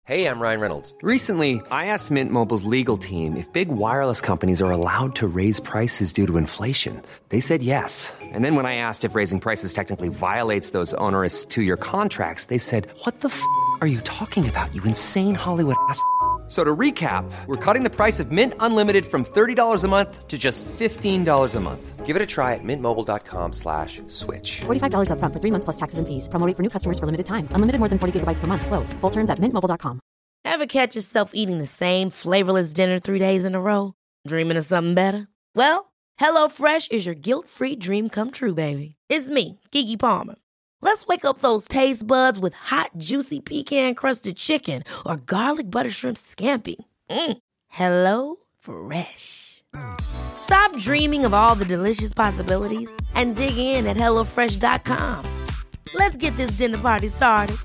Hey, I'm Ryan Reynolds. Recently, I asked Mint Mobile's legal team if big wireless companies are allowed to raise prices due to inflation. They said yes. And then when I asked if raising prices technically violates those onerous two-year contracts, they said, "What the are you talking about, you insane Hollywood ass?" So to recap, we're cutting the price of Mint Unlimited from $30 a month to just $15 a month. Give it a try at mintmobile.com/switch. $45 up front for 3 months plus taxes and fees. Promo rate for new customers for limited time. Unlimited more than 40 gigabytes per month. Slows full terms at mintmobile.com. Ever catch yourself eating the same flavorless dinner 3 days in a row? Dreaming of something better? Well, HelloFresh is your guilt-free dream come true, baby. It's me, Keke Palmer. Let's wake up those taste buds with hot, juicy pecan-crusted chicken or garlic butter shrimp scampi. Hello Fresh. Stop dreaming of all the delicious possibilities and dig in at HelloFresh.com. Let's get this dinner party started.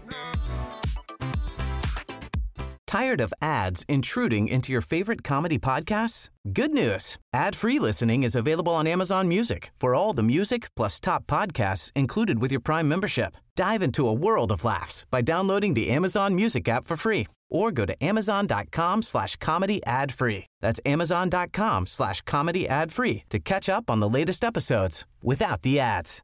Tired of ads intruding into your favorite comedy podcasts? Good news. Ad-free listening is available on Amazon Music for all the music plus top podcasts included with your Prime membership. Dive into a world of laughs by downloading the Amazon Music app for free or go to amazon.com/comedy ad-free. That's amazon.com/comedy ad-free to catch up on the latest episodes without the ads.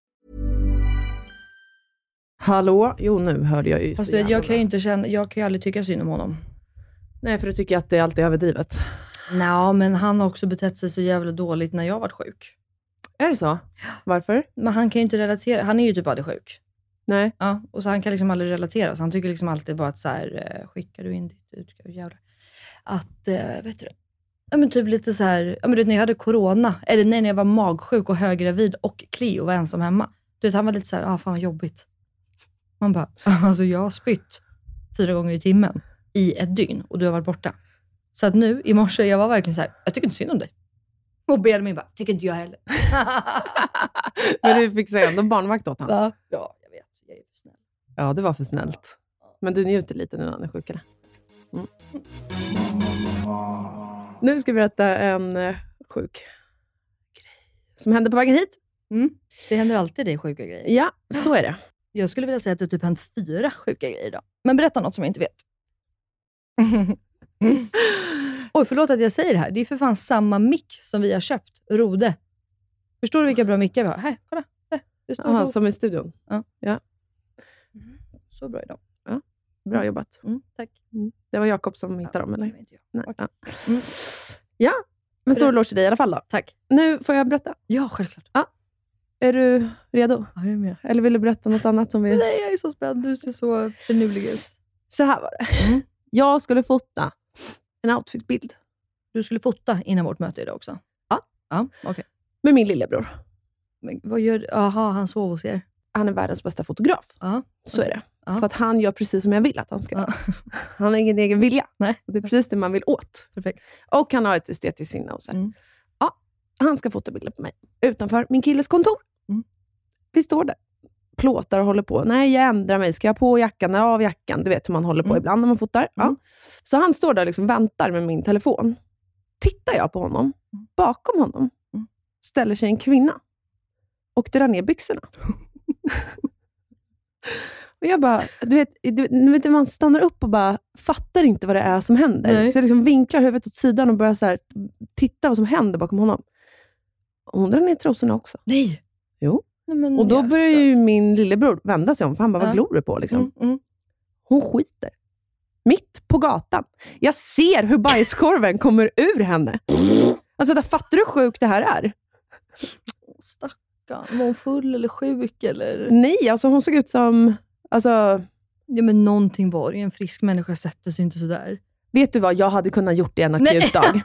Hallå? Jo, nu hörde jag ju. Fast jag kan ju aldrig tycka synd om honom. Nej, för du tycker att det alltid är överdrivet. Nej, men han har också betett sig så jävla dåligt när jag varit sjuk. Är det så? Varför? Men han kan ju inte relatera. Han är ju typ aldrig sjuk. Nej. Ja, och så han kan liksom aldrig relatera. Så han tycker liksom alltid bara att så här, skickar du in ditt utgåv, jävlar. Att, vet du, ja men typ lite så här, ja men du vet när jag hade corona, eller när jag var magsjuk och höggravid och Cleo var ensam hemma. Du vet, han var lite så här, fan vad jobbigt. Man bara, alltså jag har spytt 4 gånger i timmen i ett dygn och du har varit borta. Så att nu, i morse, jag var verkligen så här, jag tycker inte synd om dig. Och Benjamin bara, tycker inte jag heller. Men du fick säga ändå barnvakt åt honom. Ja, jag vet, jag är för snäll. Ja, det var för snällt. Men du njuter lite nu när han är sjukare. Mm. Nu ska vi berätta en sjuk grej som hände på vägen hit. Det händer alltid dig sjuka grejer. Ja, så är det. Jag skulle vilja säga att det typ hänt 4 sjuka grejer idag. Men berätta något som jag inte vet. Oj, förlåt att jag säger det här. Det är för fan samma mick som vi har köpt. Rode. Förstår du vilka bra mickar vi har? Här, kolla. Aha, som i studion. Ja. Så bra idag. Ja, bra jobbat. Tack. Det var Jakob som hittade dem, eller? Inte jag. Nej, ja. Ja, men stor eloge till dig i alla fall då. Tack. Nu får jag berätta. Ja, självklart. Ja. Är du redo? Ja, jag är med. Eller vill du berätta något annat som vi... Nej, jag är så spänd. Du ser så finurlig ut. Så här var det. Jag skulle fota en outfitbild. Du skulle fota innan vårt möte idag också? Ja, okej. Med min lillebror. Men vad gör... Aha, han sov hos er. Han är världens bästa fotograf. Ja. Så är det. Ja. För att han gör precis som jag vill att han ska göra. Han har ingen egen vilja. Nej. Det är precis det man vill åt. Perfekt. Och han har ett estetiskt sinne. Och så här. Ja, han ska fota bilder på mig. Utanför min killes kontor. Vi står där. Plåtar och håller på. Nej, jag ändrar mig. Ska jag på jackan? Av jackan. Du vet hur man håller på ibland när man fotar. Ja. Så han står där och liksom väntar med min telefon. Tittar jag på honom. Bakom honom ställer sig en kvinna. Och drar ner byxorna. Och jag bara, du vet, man stannar upp och bara fattar inte vad det är som händer. Nej. Så jag liksom vinklar huvudet åt sidan och börjar så här, titta vad som händer bakom honom. Och hon drar ner trosorna också. Nej. Jo. Nej, men och då börjar ju min lillebror vända sig om. För han bara, vad glor du på liksom? Hon skiter. Mitt på gatan. Jag ser hur bajskorven kommer ur henne. Alltså, där fattar du hur sjukt det här är? Stackarn. Var hon full eller sjuk eller? Nej, alltså hon såg ut som... Alltså... Ja, men någonting var det. En frisk människa sätter sig inte sådär. Vet du vad? Jag hade kunnat gjort det en akut dag.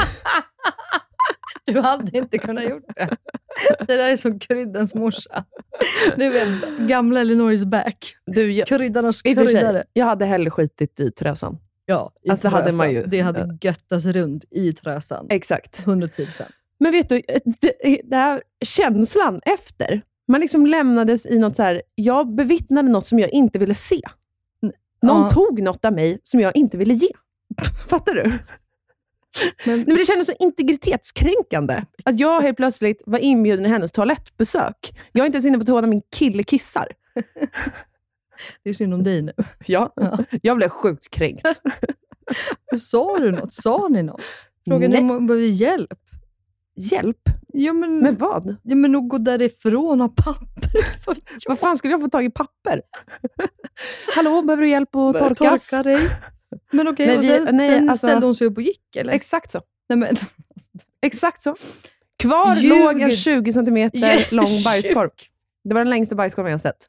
Du hade inte kunnat gjort det. Det där är som kryddans morsa. Du vet, gamla Elinors back. Kryddarnas kryddare. Jag hade hellre skitit i trösan. Ja, i alltså, trösan. hade man ju. Det hade göttats runt i trösan. Exakt. 110%. Men vet du, det här känslan efter. Man liksom lämnades i något så här. Jag bevittnade något som jag inte ville se. Någon tog något av mig som jag inte ville ge. Fattar du? Men det kändes så integritetskränkande. Att jag helt plötsligt var inbjuden i hennes toalettbesök. Jag är inte ens inne på toan när min kille kissar. Det är synd om dig nu. Ja. Jag blev sjukt kränkt. Sa du något? Sa ni något? Frågade ni om hon behöver hjälp? Hjälp? Ja, men, med vad? Ja, men att gå därifrån och papper. Vad fan skulle jag få tag i papper? Hallå, behöver du hjälp att torkas? Torka dig. Men okej, och sen ställde hon sig upp och gick, eller? Exakt så. Nej, men. Exakt så. Kvar låg en 20 centimeter lång bajskorv. Det var den längsta bajskorven jag sett.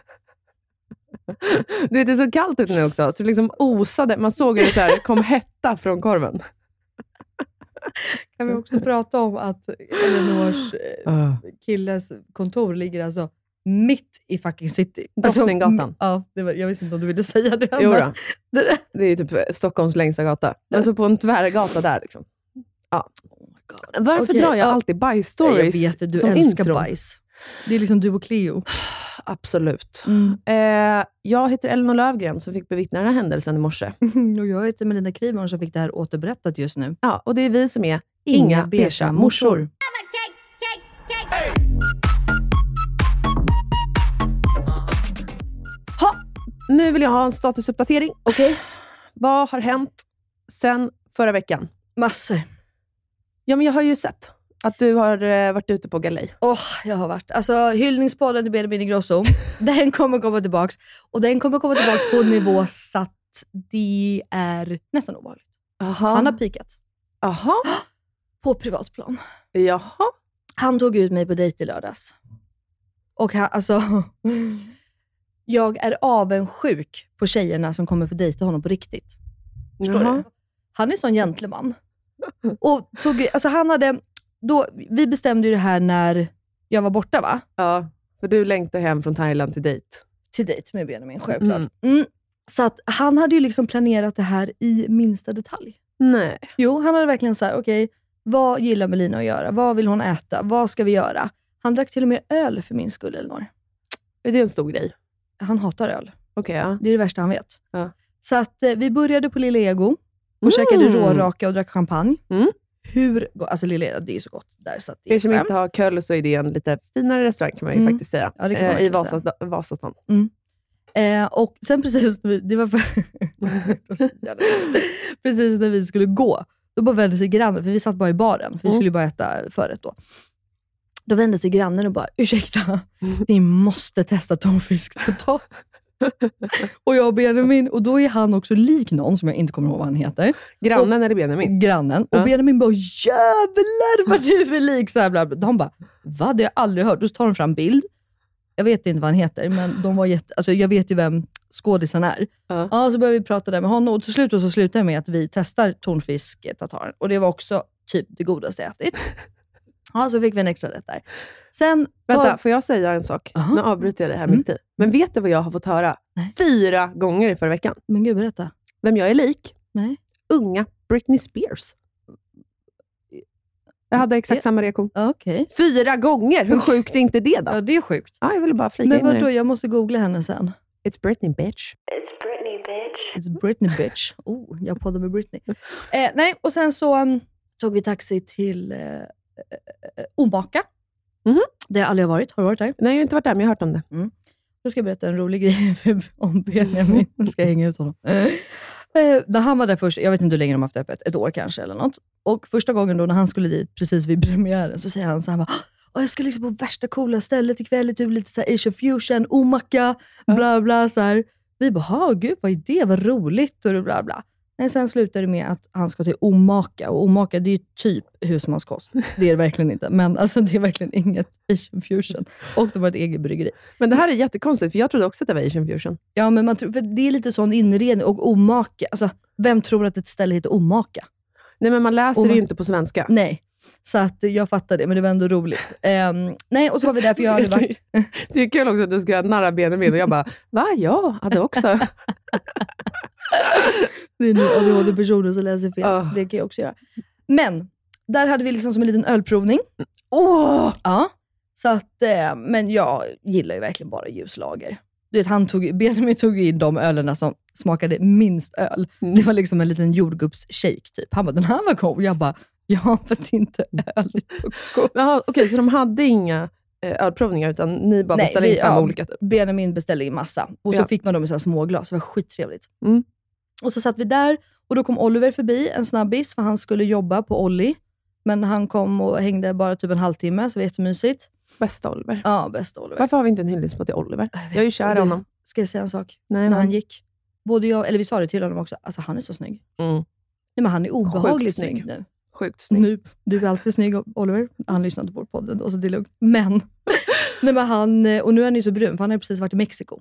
Du vet, det är så kallt ute nu också. Så det liksom osade. Man såg hur det så här, kom hetta från korven. Kan vi också prata om att Elinors killes kontor ligger alltså mitt i fucking city. Drottninggatan. Alltså, ja, jag visste inte om du ville säga det. Jo då. Det är ju typ Stockholms längsta gata. Alltså på en tvärgata där liksom. Ja. Oh, varför drar jag alltid bajsstories? Jag vet att du som älskar intro? Bajs. Det är liksom du och Cleo. Absolut. Jag heter Elinor Lövgren som fick bevittna den här händelsen i morse. Och jag heter Melina Krivon som fick det här återberättat just nu. Ja, och det är vi som är Inga Beige morsor. Nu vill jag ha en statusuppdatering. Okej. Vad har hänt sen förra veckan? Massor. Ja, men jag har ju sett att du har varit ute på galej. Jag har varit. Alltså, hyllningspodden till Benjamin Ingrosso. Den kommer komma tillbaks. Och den kommer komma tillbaks på en nivå så att det är nästan obehagligt. Aha. Han har pikat. Aha. På privatplan. Jaha. Han tog ut mig på dejt i lördags. Och alltså... Jag är avundsjuk på tjejerna som kommer få dejta honom på riktigt. Förstår du? Han är sån gentleman. Och han hade... vi bestämde ju det här när jag var borta, va? Ja, för du längtade hem från Thailand till dejt. Till dejt med Benjamin, självklart. Så att han hade ju liksom planerat det här i minsta detalj. Nej. Jo, han hade verkligen så här: okej, vad gillar Melina att göra? Vad vill hon äta? Vad ska vi göra? Han drack till och med öl för min skull, Elinor. Är det en stor grej? Han hatar öl. Okej, ja. Det är det värsta han vet. Ja. Så att vi började på Lilla Ego och käkade råraka och drack champagne. Alltså Lilla Ego, det är ju så gott där. Så att det är som inte har köl, så är det en lite finare restaurang kan man ju faktiskt säga. Ja, det kan man i Vasastan. Och sen precis precis när vi skulle gå, då bara vände sig grannen, för vi satt bara i baren, för vi skulle ju bara äta förrätt då. Då vände sig grannen och bara: ursäkta, ni måste testa tonfisk. Och jag och Benjamin, och då är han också lik någon som jag inte kommer ihåg vad han heter. Grannen eller Benjamin? Grannen. Och Benjamin bara: jävlar vad du är lik. Så här, bla, bla. De bara: vad? Det har jag aldrig hört. Då tar de fram bild. Jag vet inte vad han heter, men de var alltså jag vet ju vem skådisen är. Ja, så började vi prata där med honom, och till slut så slutar det med att vi testar tonfisk tartar. Och det var också typ det godaste jag ätit. Ja, så fick vi en extra rätt där. Sen vänta, får jag säga en sak? Nu avbryter jag det här mitt i. Men vet du vad jag har fått höra 4 gånger i förra veckan? Men gud, berätta. Vem jag är lik? Nej. Unga Britney Spears. Jag hade exakt samma reaktion. Okej. 4 gånger! Hur sjukt är inte det då? Ja, det är sjukt. Ja, jag ville bara flika in. Men vadå, jag måste googla henne sen. It's Britney, bitch. It's Britney, bitch. It's Britney, bitch. Jag poddar med Britney. Nej, och sen så tog vi taxi till Omaka. Det har jag aldrig varit. Har du varit där? Nej, jag har inte varit där, men jag har hört om det. Då ska jag berätta en rolig grej om Benjamin. Nu ska jag hänga ut honom. När han var där först, jag vet inte hur länge de har haft öppet, 1 år kanske eller något. Och första gången då när han skulle dit, precis vid premiären, så säger han så här: jag ska liksom på värsta coola stället ikväll, typ lite så här Asian fusion, Omaka, bla bla så här. Vi bara: gud, vad är det? Vad roligt och bla bla. Men sen slutar det med att han ska till Omaka. Och Omaka, det är ju typ husmanskost. Det är det verkligen inte. Men alltså, det är verkligen inget Asian fusion. Och de har ett eget bryggeri. Men det här är jättekonstigt, för jag trodde också att det var Asian fusion. Ja, men man tror, för det är lite sån inredning. Och Omaka, alltså, vem tror att ett ställe heter Omaka? Nej, men man läser det ju inte på svenska. Nej, så att jag fattar det, men det var ändå roligt. Nej, och så var vi där, för jag hade varit... Det är kul också att du ska narra Benjamin, och jag bara: va? Jag hade också... Det är nu ADHD-personer som läser fel. Det kan jag också göra. Men, där hade vi liksom som en liten ölprovning. Ja. Så att, men jag gillar ju verkligen bara ljuslager. Du vet, Benjamin tog in de ölerna som smakade minst öl. Det var liksom en liten jordgubbsshake typ. Han bara: den här var god. Jag bara: ja, för det är inte öl. Okej, så de hade inga ölprovningar, utan ni bara beställde in 5 olika typ. Benjamin beställde in massa. Och så fick man dem i så här små glas. Det var skittrevligt. Och så satt vi där. Och då kom Oliver förbi, en snabbis. För han skulle jobba på Olli. Men han kom och hängde bara typ en halvtimme. Så det var jättemysigt. Bästa Oliver. Ja, bästa Oliver. Varför har vi inte en hyllningsspå till Oliver? Jag är ju kär i honom. Ska jag säga en sak? Nej, när han gick. Vi sa det till honom också. Alltså han är så snygg. Nej, men han är obehagligt snygg nu. Sjukt snygg. Nu, du är alltid snygg, Oliver. Han lyssnade på vår podd och så det är lugnt. Men, nej, men han, och nu är han ju så brun, för han har precis varit i Mexiko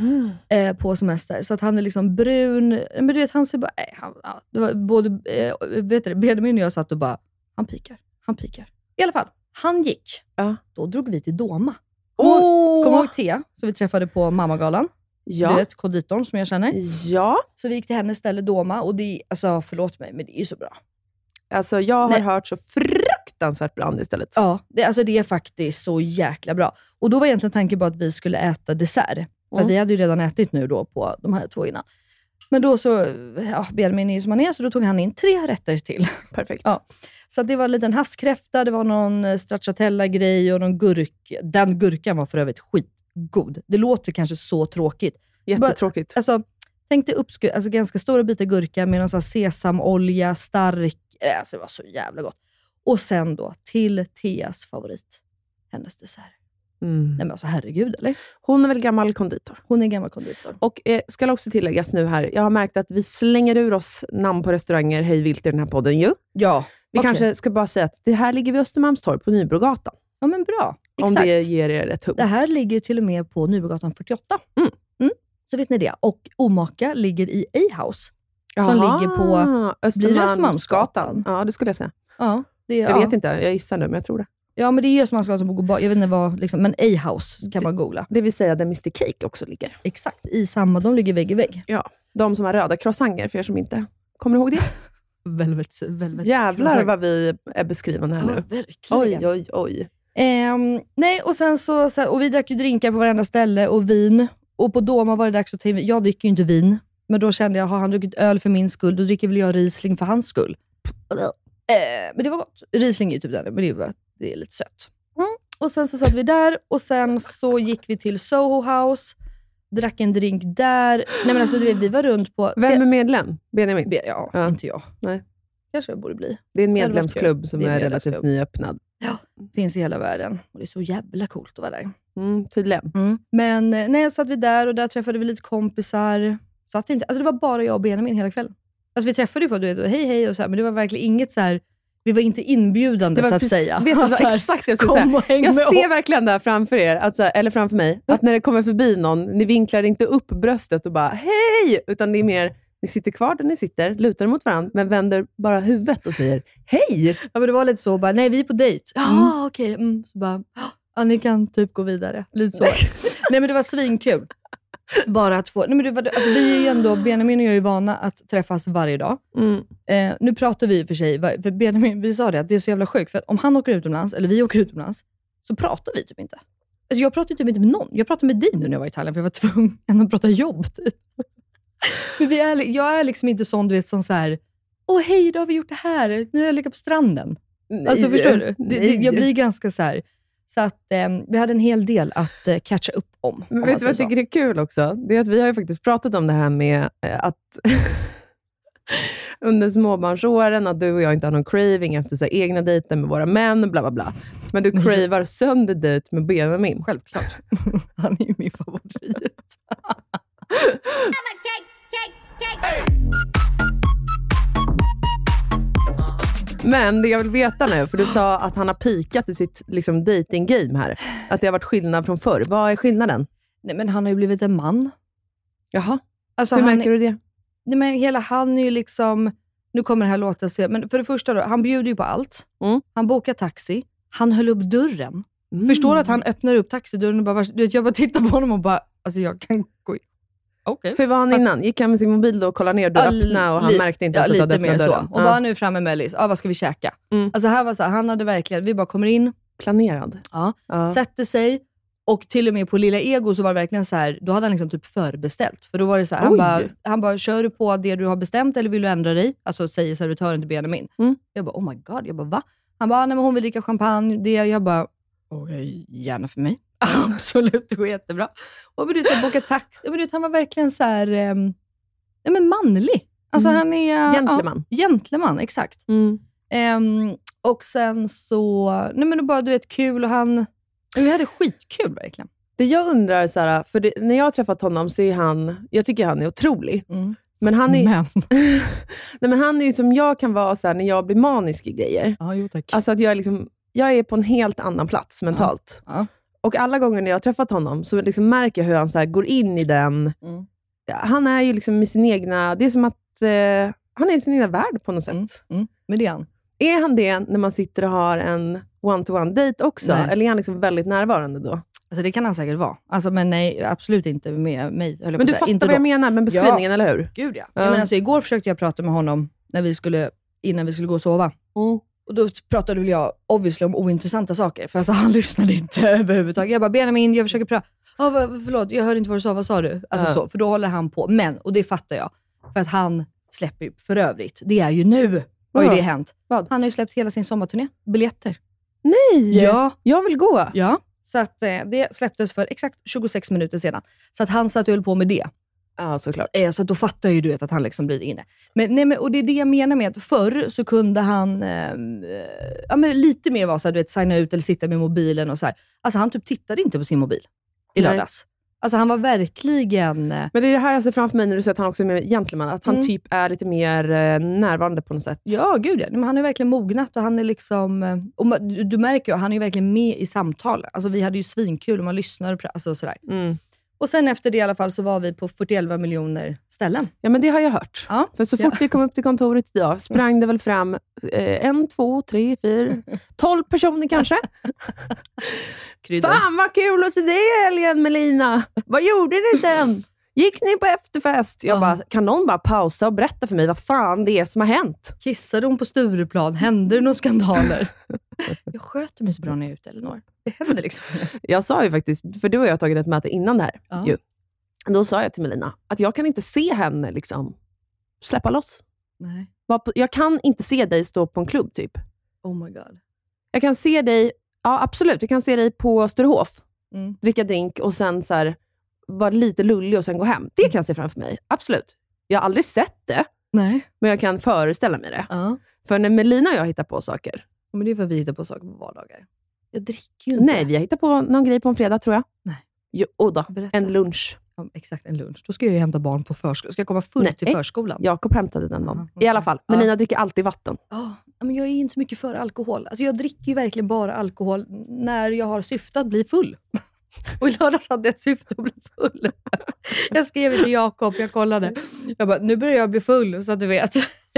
på semester. Så att han är liksom brun. Men du vet, han ser bara... det var både Benjamin och jag satt och bara, han pikar. I alla fall, han gick. Då drog vi till Doma. Kom ihåg Thea, som vi träffade på Mammagalan. Ja. Du vet, konditorn som jag känner. Ja. Så vi gick till hennes ställe Doma. Och det är, alltså förlåt mig, men det är ju så bra. Alltså jag har hört så fruktansvärt bra om det istället. Ja, det är faktiskt så jäkla bra. Och då var egentligen tanken på att vi skulle äta dessert. För vi hade ju redan ätit nu då på de här 2 innan. Men då så, Benjamin är ju som han är, så då tog han in 3 rätter till. Perfekt. Ja. Så det var en liten havskräfta, det var någon stracciatella-grej och någon gurk. Den gurkan var för övrigt skitgod. Det låter kanske så tråkigt. Jättetråkigt. Alltså, tänk dig ganska stora bitar gurka med någon sån här sesamolja, stark. Alltså det var så jävla gott. Och sen då till Theas favorit. Hennes dessert. Nej men alltså herregud, eller? Hon är väl gammal konditor? Hon är gammal konditor. Och ska också tilläggas nu här. Jag har märkt att vi slänger ur oss namn på restauranger hej vilt i den här podden ju. Ja. Vi kanske ska bara säga att det här ligger vid Östermalmstorg på Nybrogatan. Ja men bra. Exakt. Om det ger er ett hugg. Det här ligger till och med på Nybrogatan 48. Så vet ni det. Och Omaka ligger i A-house. Som ligger på Östermalmsgatan. Ja, det skulle jag säga. Ja, jag vet inte, jag gissar nu, men jag tror det. Ja, men det är Östermalmsgatan som bor jag vet inte vad, liksom, men A-house kan man googla. Det vill säga där Mr. Cake också ligger. Exakt, i samma, de ligger vägg i vägg. Ja, de som har röda croissanter, för er som inte kommer ihåg det. Velvet Jävlar vad vi är beskrivande här nu. Verkligen. Oj. Nej, och sen så, och vi drack ju drinkar på varenda ställe och vin. Och på Doma var det dags att ta in. Jag dricker ju inte vin. Men då kände jag, har han druckit öl för min skull, då dricker väl jag Riesling för hans skull. Men det var gott. Riesling är ju typ den, men det är lite sött. Och sen så satt vi där, och sen så gick vi till Soho House, drack en drink där. Nej men alltså vi var runt på... Vem är medlem? Benjamin? Ja, inte jag. Nej. Kanske jag borde bli. Det är en medlemsklubb som är relativt nyöppnad. Ja, finns i hela världen. Och det är så jävla coolt att vara där. Tydligen. Men nej, så satt vi där och där träffade vi lite kompisar. Alltså det var bara jag och Benjamin hela kvällen. Alltså vi träffade ju för du vet, hej och så här, men det var verkligen inget så här. Vi var inte inbjudande så att säga. Vet du vad exakt jag skulle säga? Jag ser verkligen där framför er, alltså, eller framför mig, att när det kommer förbi någon, ni vinklar inte upp bröstet och bara hej, utan det är mer, ni sitter kvar där ni sitter, lutar mot varandra, men vänder bara huvudet och säger hej. Ja, men det var lite så, bara, nej vi är på dejt. Ja, okej. Så bara, ja, ni kan typ gå vidare. Lite så. Nej men det var svinkul. Bara att få... Nej, men alltså, vi är ju ändå, Benjamin och jag är ju vana att träffas varje dag. Nu pratar vi för sig, för Benjamin, vi sa det att det är så jävla sjukt, för att om han åker utomlands, eller vi åker utomlands, så pratar vi typ inte. Alltså jag pratar typ inte med någon. Jag pratade med dig nu när jag var i Italien, för jag var tvungen att prata jobb typ. Men jag är liksom inte sån, du vet, sån så här, hej, då har vi gjort det här. Nu är jag ligger på stranden. Nej, alltså förstår du? Jag blir ganska så här. Så att vi hade en hel del att catcha upp om. Men vet du vad jag tycker är kul också? Det är att vi har ju faktiskt pratat om det här med att under småbarnsåren att du och jag inte har någon craving efter så här, egna dejter med våra män, bla bla bla. Men du cravar sönder dejt med Benjamin. Självklart. Han är ju min favorit. Men det jag vill veta nu, för du sa att han har pikat i sitt liksom, dating-game här. Att det har varit skillnad från förr. Vad är skillnaden? Nej, men han har ju blivit en man. Jaha. Alltså, hur märker du det? Nej, men hela han är ju liksom... Nu kommer det här låta sig. Men för det första då, han bjuder ju på allt. Han bokar taxi. Han höll upp dörren. Förstår att han öppnar upp taxidörren och bara... Du vet, jag bara tittar på honom och bara... Alltså jag kan gå... Okay. Hur var han innan? Gick han med sin mobil då och kollade ner, du öppnade och han märkte inte ens att du öppnade dörren? Och bara nu framme med Mellis, vad ska vi käka? Alltså här var så här, han hade verkligen, vi bara kommer in. Planerad. Ja. Sätter sig, och till och med på Lilla Ego så var det verkligen så här, då hade han liksom typ förbeställt. För då var det så här, han bara, kör du på det du har bestämt eller vill du ändra dig? Alltså säger servitören till Benjamin. Jag bara, oh my god, jag bara, va? Han bara, nej men hon vill dricka champagne. Jag bara, Okej, gärna för mig. Absolut, det går jättebra. Och men du så boka taxi. Men han var verkligen så här men manlig. Alltså han är Gentleman. Gentleman, exakt. Och sen så men då bara du vet kul och vi hade skitkul verkligen. Det jag undrar så här, för när jag har träffat honom så är jag tycker han är otrolig. Men han är nej, men han är ju som jag kan vara så här, när jag blir manisk i grejer. Ja, jo tack. Alltså att jag är på en helt annan plats mentalt. Ja. Och alla gånger när jag har träffat honom så liksom märker jag hur han så här går in i den. Han är ju liksom i sin egna, det är som att han är i sin egna värld på något sätt. Men det är han. Är han det när man sitter och har en one-to-one date också? Nej. Eller är han liksom väldigt närvarande då? Alltså det kan han säkert vara. Alltså, men nej, absolut inte med mig. Men du fattar inte vad jag menar med beskrivningen, eller hur? Gud ja. Men alltså, igår försökte jag prata med honom innan vi skulle gå och sova. Och då pratade väl jag obviously om ointressanta saker. För alltså, han lyssnade inte överhuvudtaget. Jag bara, Benjamin, jag försöker prata. Förlåt, jag hörde inte vad du sa. Vad sa du? Alltså så, för då håller han på. Men, och det fattar jag. För att han släpper ju för övrigt. Det är ju nu. Vad har ju det hänt? Vad? Han har ju släppt hela sin sommarturné. Biljetter. Nej! Ja. Jag vill gå. Ja. Så att det släpptes för exakt 26 minuter sedan. Så att han satt och höll på med det. Ja, såklart. Så att då fattar ju du att han liksom blir inne. Men och det är det jag menar med att förr så kunde han men lite mer vara så här, du vet, signa ut eller sitta med mobilen och så här. Alltså han typ tittade inte på sin mobil i lördags. Alltså han var verkligen... Men det är det här jag ser framför mig när du säger att han också är med gentleman. Att han typ är lite mer närvarande på något sätt. Ja, gud ja. Men han är verkligen mognat och han är liksom... Och du märker ju, han är ju verkligen med i samtal. Alltså vi hade ju svinkul och man lyssnade alltså sådär. Och sen efter det i alla fall så var vi på 41 miljoner ställen. Ja, men det har jag hört. Ja. För så fort vi kom upp till kontoret idag sprang det väl fram 1, 2, 3, 4, 12 personer kanske. Fan vad kul att se dig i helgen, Melina. Vad gjorde ni sen? Gick ni på efterfest? Jag bara, kan någon bara pausa och berätta för mig vad fan det är som har hänt? Kissade hon på Stureplan? Hände det några skandaler? Jag sköter mig så bra när jag är ute, Elinor. Det händer liksom. Jag sa ju faktiskt, för du och jag har tagit ett möte innan det här. Ju. Då sa jag till Melina att jag kan inte se henne liksom släppa loss. Nej. Jag kan inte se dig stå på en klubb typ. Oh my god. Jag kan se dig, ja absolut, jag kan se dig på Sturehof. Dricka drink och sen så här vara lite lullig och sen gå hem. Det kan jag se framför mig, absolut. Jag har aldrig sett det. Nej. Men jag kan föreställa mig det. För när Melina och jag hittar på saker. Men det är för att vi hittar på saker på vardagar. Jag dricker ju inte. Nej, vi har hittat på någon grej på en fredag tror jag. Nej. Jo, då, en lunch. Ja, exakt, en lunch. Då ska jag ju hämta barn på förskolan. Ska jag komma full till förskolan? Jakob hämtade den dagen. I alla fall, Melina dricker alltid vatten. Men jag är inte så mycket för alkohol. Alltså jag dricker ju verkligen bara alkohol när jag har syfte att bli full. Och i lördags hade jag ett syfte att bli full. Jag skrev till Jakob, jag kollade. Jag bara, nu börjar jag bli full så att du vet.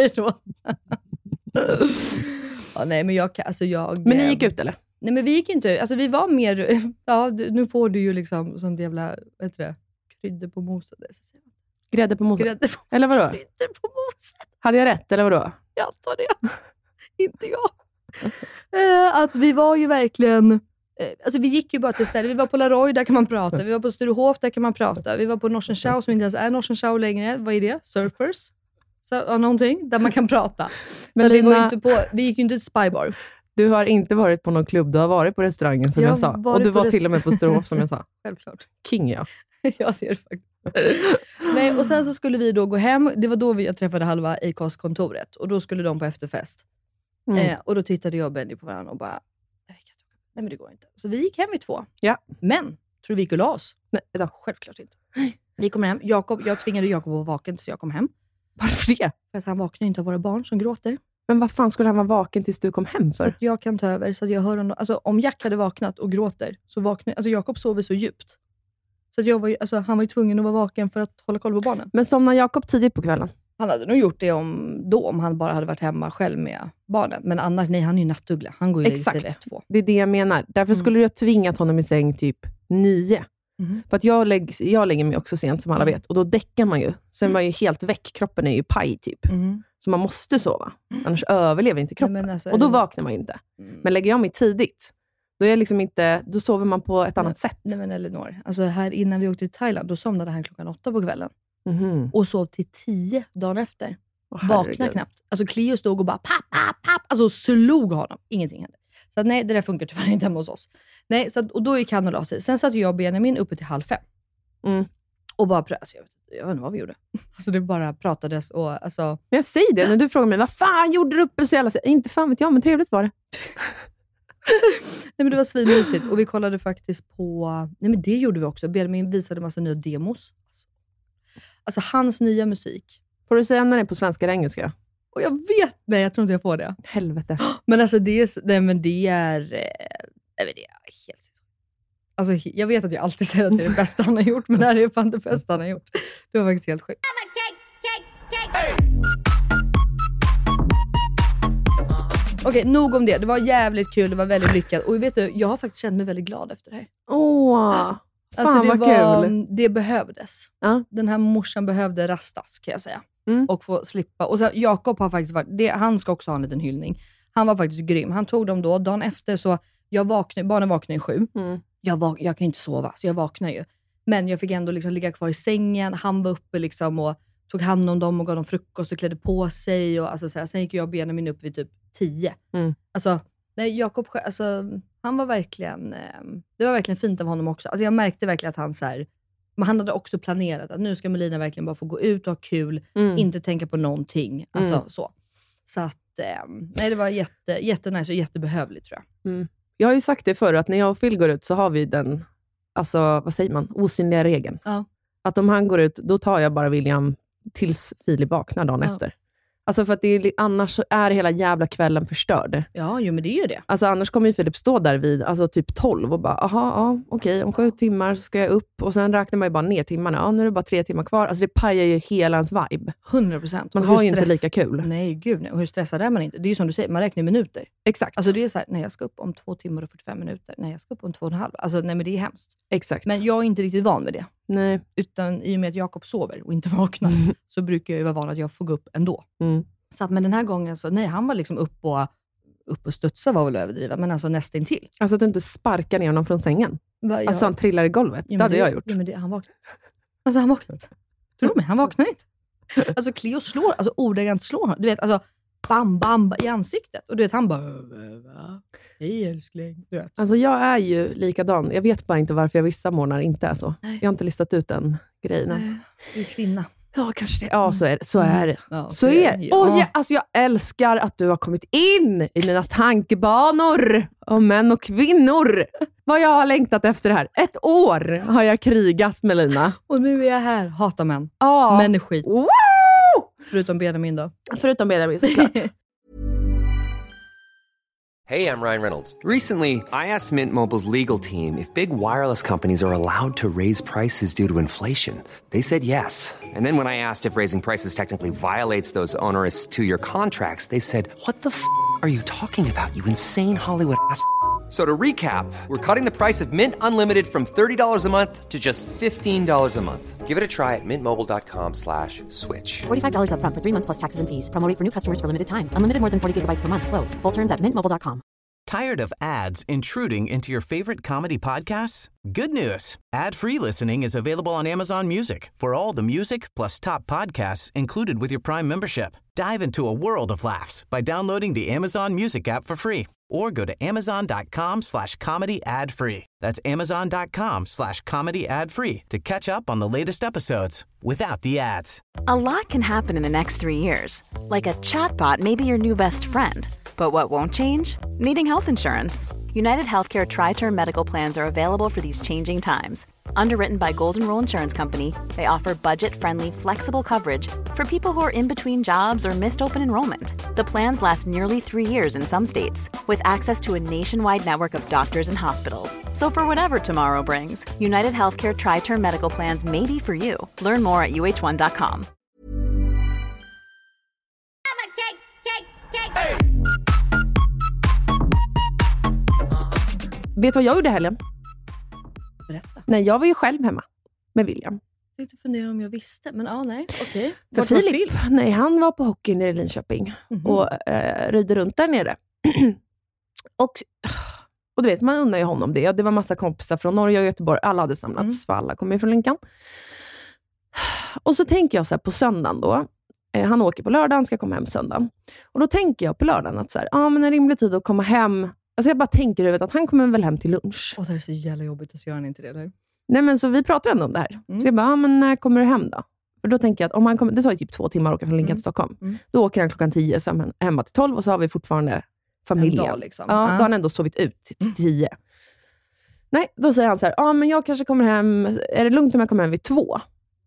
Nej, men Men ni gick ut eller? Nej, men vi gick inte ut. Alltså vi var mer... Ja, nu får du ju liksom sånt jävla... Vad heter det? Kryddor på moset. Grädde på moset? Eller vadå? Kryddor på moset. Hade jag rätt eller vadå? Jag tar det. Inte jag. Att vi var ju verkligen... Alltså vi gick ju bara till stället. Vi var på Laroy, där kan man prata. Vi var på Sturehof, där kan man prata. Vi var på Norsen Chow, som inte ens är Norsen Chow längre. Vad är det? Surfers? Så, någonting där man kan prata. Men vi gick ju inte till Spybar. Du har inte varit på någon klubb, du har varit på restaurangen som jag sa. Och du var till och med på Sturehof som jag sa. Självklart. King ja. Ja, det är det faktiskt. Nej, och sen så skulle vi då gå hem. Det var då jag träffade halva Acast-kontoret. Och då skulle de på efterfest. Och då tittade jag och Benny på varandra och bara... Nej, men det går inte. Så vi gick hem i 2. Ja. Men, tror du vi gick och la oss? Nej, då. Självklart inte. Vi kommer hem. Jag tvingade Jakob att vara vaken tills jag kom hem. Varför det? För att han vaknar inte av våra barn som gråter. Men vad fan skulle han vara vaken tills du kom hem för? Så att jag kan ta över. Så att jag hör honom. Alltså om Jack hade vaknat och gråter så vaknar... Alltså Jakob sover så djupt. Så att han var ju tvungen att vara vaken för att hålla koll på barnen. Men somnar Jakob tidigt på kvällen? Han hade nog gjort det om han bara hade varit hemma själv med barnen. Men annars, nej, han är ju nattuggla. Han går ju och lägger sig vid 1-2. Det är det jag menar. Därför skulle du ha tvingat honom i säng typ 9. För att jag lägger mig också sent som alla vet. Och då däckar man ju. Sen var ju helt väck. Kroppen är ju paj typ. Så man måste sova. Annars överlever inte kroppen. Nej, alltså, och då vaknar man ju inte. Men lägger jag mig tidigt, då är liksom inte, då sover man på ett annat sätt. Nej men Elinor, alltså här innan vi åkte till Thailand, då somnade han 8:00 på kvällen. Och sov till 10 dagen efter. Vaknade knappt. Alltså Cleo stod och bara papp. Alltså slog honom. Ingenting hände. Så att, nej, det där funkar tyvärr inte hemma hos oss. Nej, så att, och då gick han och la sig. Sen satt jag och Benjamin uppe till 4:30. Och bara alltså, jag vet inte vad vi gjorde. Alltså det bara pratades och alltså... Men jag säger det, när du frågar mig, vad fan gjorde du uppe så jävla... Inte fan vet jag, men trevligt var det. Nej, men det var svinmysigt. Och vi kollade faktiskt på... Nej, men det gjorde vi också. Benjamin visade massa nya demos. Alltså hans nya musik. Får du säga när det är på svenska eller engelska? Och jag vet... Nej, jag tror inte jag får det. Helvete. Men alltså det är... Nej, men det är... Nej, men det är helt... Alltså jag vet att jag alltid säger att det är det bästa han har gjort. Men det här är fan det bästa han har gjort. Det var faktiskt helt sjukt. Okej, nog om det. Det var jävligt kul, det var väldigt lyckat. Och vet du, jag har faktiskt känt mig väldigt glad efter det här. Fan alltså, det vad kul. Det behövdes. Den här morsan behövde rastas, kan jag säga. Och få slippa. Och så Jakob har faktiskt varit, han ska också ha en liten hyllning. Han var faktiskt grym. Han tog dem då, dagen efter så, barnen vaknade 7. Jag kan ju inte sova, så jag vaknade ju. Men jag fick ändå liksom ligga kvar i sängen. Han var uppe liksom och tog hand om dem och gav dem frukost och klädde på sig. Och alltså, så här, sen gick jag och Benjamin upp vid typ 10. Alltså, nej, Jakob, alltså, han var verkligen... det var verkligen fint av honom också. Alltså, jag märkte verkligen att han så här... Men han hade också planerat att nu ska Melina verkligen bara få gå ut och ha kul. Inte tänka på någonting. Alltså, så att... nej, det var jättenice och jättebehövligt, tror jag. Jag har ju sagt det förr, att när jag och Phil går ut så har vi den, alltså vad säger man, osynliga regeln. Att om han går ut, då tar jag bara William tills Filip vaknar dagen efter. Alltså för att annars är hela jävla kvällen förstörd. Ja, jo, men det är ju det. Alltså annars kommer ju Filip stå där vid alltså typ 12 och bara, okej, om 7 timmar så ska jag upp. Och sen räknar man ju bara ner timmarna. Ja, nu är det bara 3 timmar kvar. Alltså det pajar ju hela ens vibe. 100%. Man har ju inte lika kul. Nej, gud nej. Och hur stressad är man inte? Det är ju som du säger, man räknar minuter. Exakt. Alltså det är så här, nej jag ska upp om 2 timmar och 45 minuter. Nej, jag ska upp om 2,5. Alltså nej, men det är hemskt. Exakt. Men jag är inte riktigt van med det. Nej. Utan i och med att Jakob sover och inte vaknar så brukar jag ju vara van att jag får gå upp ändå. Så att, men den här gången så, nej, han var liksom upp och studsa var väl överdriva, men alltså nästintill. Alltså att du inte sparkar ner honom från sängen. Alltså han trillar i golvet. Ja, det hade jag gjort. Ja, men han vaknade. Alltså han vaknade inte. Tror du mig? Han vaknade inte. Alltså Cleo slår, alltså ordagrant slår honom. Du vet, alltså bam, bam i ansiktet. Och du vet, han bara, hej älskling. Du vet. Alltså jag är ju likadan. Jag vet bara inte varför jag vissa morgnar inte är så. Nej. Jag har inte listat ut den grejen. Nej, du är kvinna. Ja, kanske det. Ja, så är det. Så är det. Ja, så är det. Och alltså jag älskar att du har kommit in i mina tankebanor om män och kvinnor. Vad jag har längtat efter det här. 1 år har jag krigat med Lina. Och nu är jag här. Hatar män. Ja. Män är skit. Woo! Förutom Benjamin då. Förutom Benjamin såklart. Hey, I'm Ryan Reynolds. Recently, I asked Mint Mobile's legal team if big wireless companies are allowed to raise prices due to inflation. They said yes. And then when I asked if raising prices technically violates those onerous 2-year contracts, they said, "What the f*** are you talking about, you insane Hollywood ass?" So to recap, we're cutting the price of Mint Unlimited from $30 a month to just $15 a month. Give it a try at mintmobile.com/switch. $45 up front for 3 months plus taxes and fees. Promo rate for new customers for limited time. Unlimited more than 40 gigabytes per month. Slows full terms at mintmobile.com. Tired of ads intruding into your favorite comedy podcasts? Good news. Ad-free listening is available on Amazon Music for all the music plus top podcasts included with your Prime membership. Dive into a world of laughs by downloading the Amazon Music app for free or go to amazon.com/comedy ad-free. That's amazon.com/comedy ad-free to catch up on the latest episodes without the ads. A lot can happen in the next 3 years. Like a chatbot may be your new best friend. But what won't change? Needing health insurance. United Healthcare Tri-Term Medical Plans are available for these changing times. Underwritten by Golden Rule Insurance Company, they offer budget-friendly, flexible coverage for people who are in between jobs or missed open enrollment. The plans last nearly 3 years in some states, with access to a nationwide network of doctors and hospitals. So for whatever tomorrow brings, United Healthcare Tri-Term Medical Plans may be for you. Learn more at uh1.com. Vet du vad jag gjorde i helgen? Berätta. Nej, jag var ju själv hemma med William. Jag tänkte fundera om jag visste, men nej, okej. För Filip, nej, han var på hockey nere i Linköping och röjde runt där nere. och du vet, man undrar ju honom det. Det var massa kompisar från Norge och Göteborg. Alla hade samlats, för alla kom ju från Linkan. Och så tänker jag så här på söndagen då. Han åker på lördagen, ska komma hem söndagen. Och då tänker jag på lördagen att så här, men en rimlig tid att komma hem Alltså jag bara tänker över att han kommer väl hem till lunch. Det är så jävla jobbigt, och så gör han inte det, eller? Nej, men så vi pratar ändå om det här. Så jag bara, men när kommer du hem då? För då tänker jag att om han kommer, det tar ju typ 2 timmar att åka från Linköping till Stockholm. Då åker han klockan 10, så är han hemma till 12 och så har vi fortfarande familjen. En dag liksom. Ja, då har han ändå sovit ut till 10. Nej, då säger han så här, men jag kanske kommer hem, är det lugnt om jag kommer hem vid 2?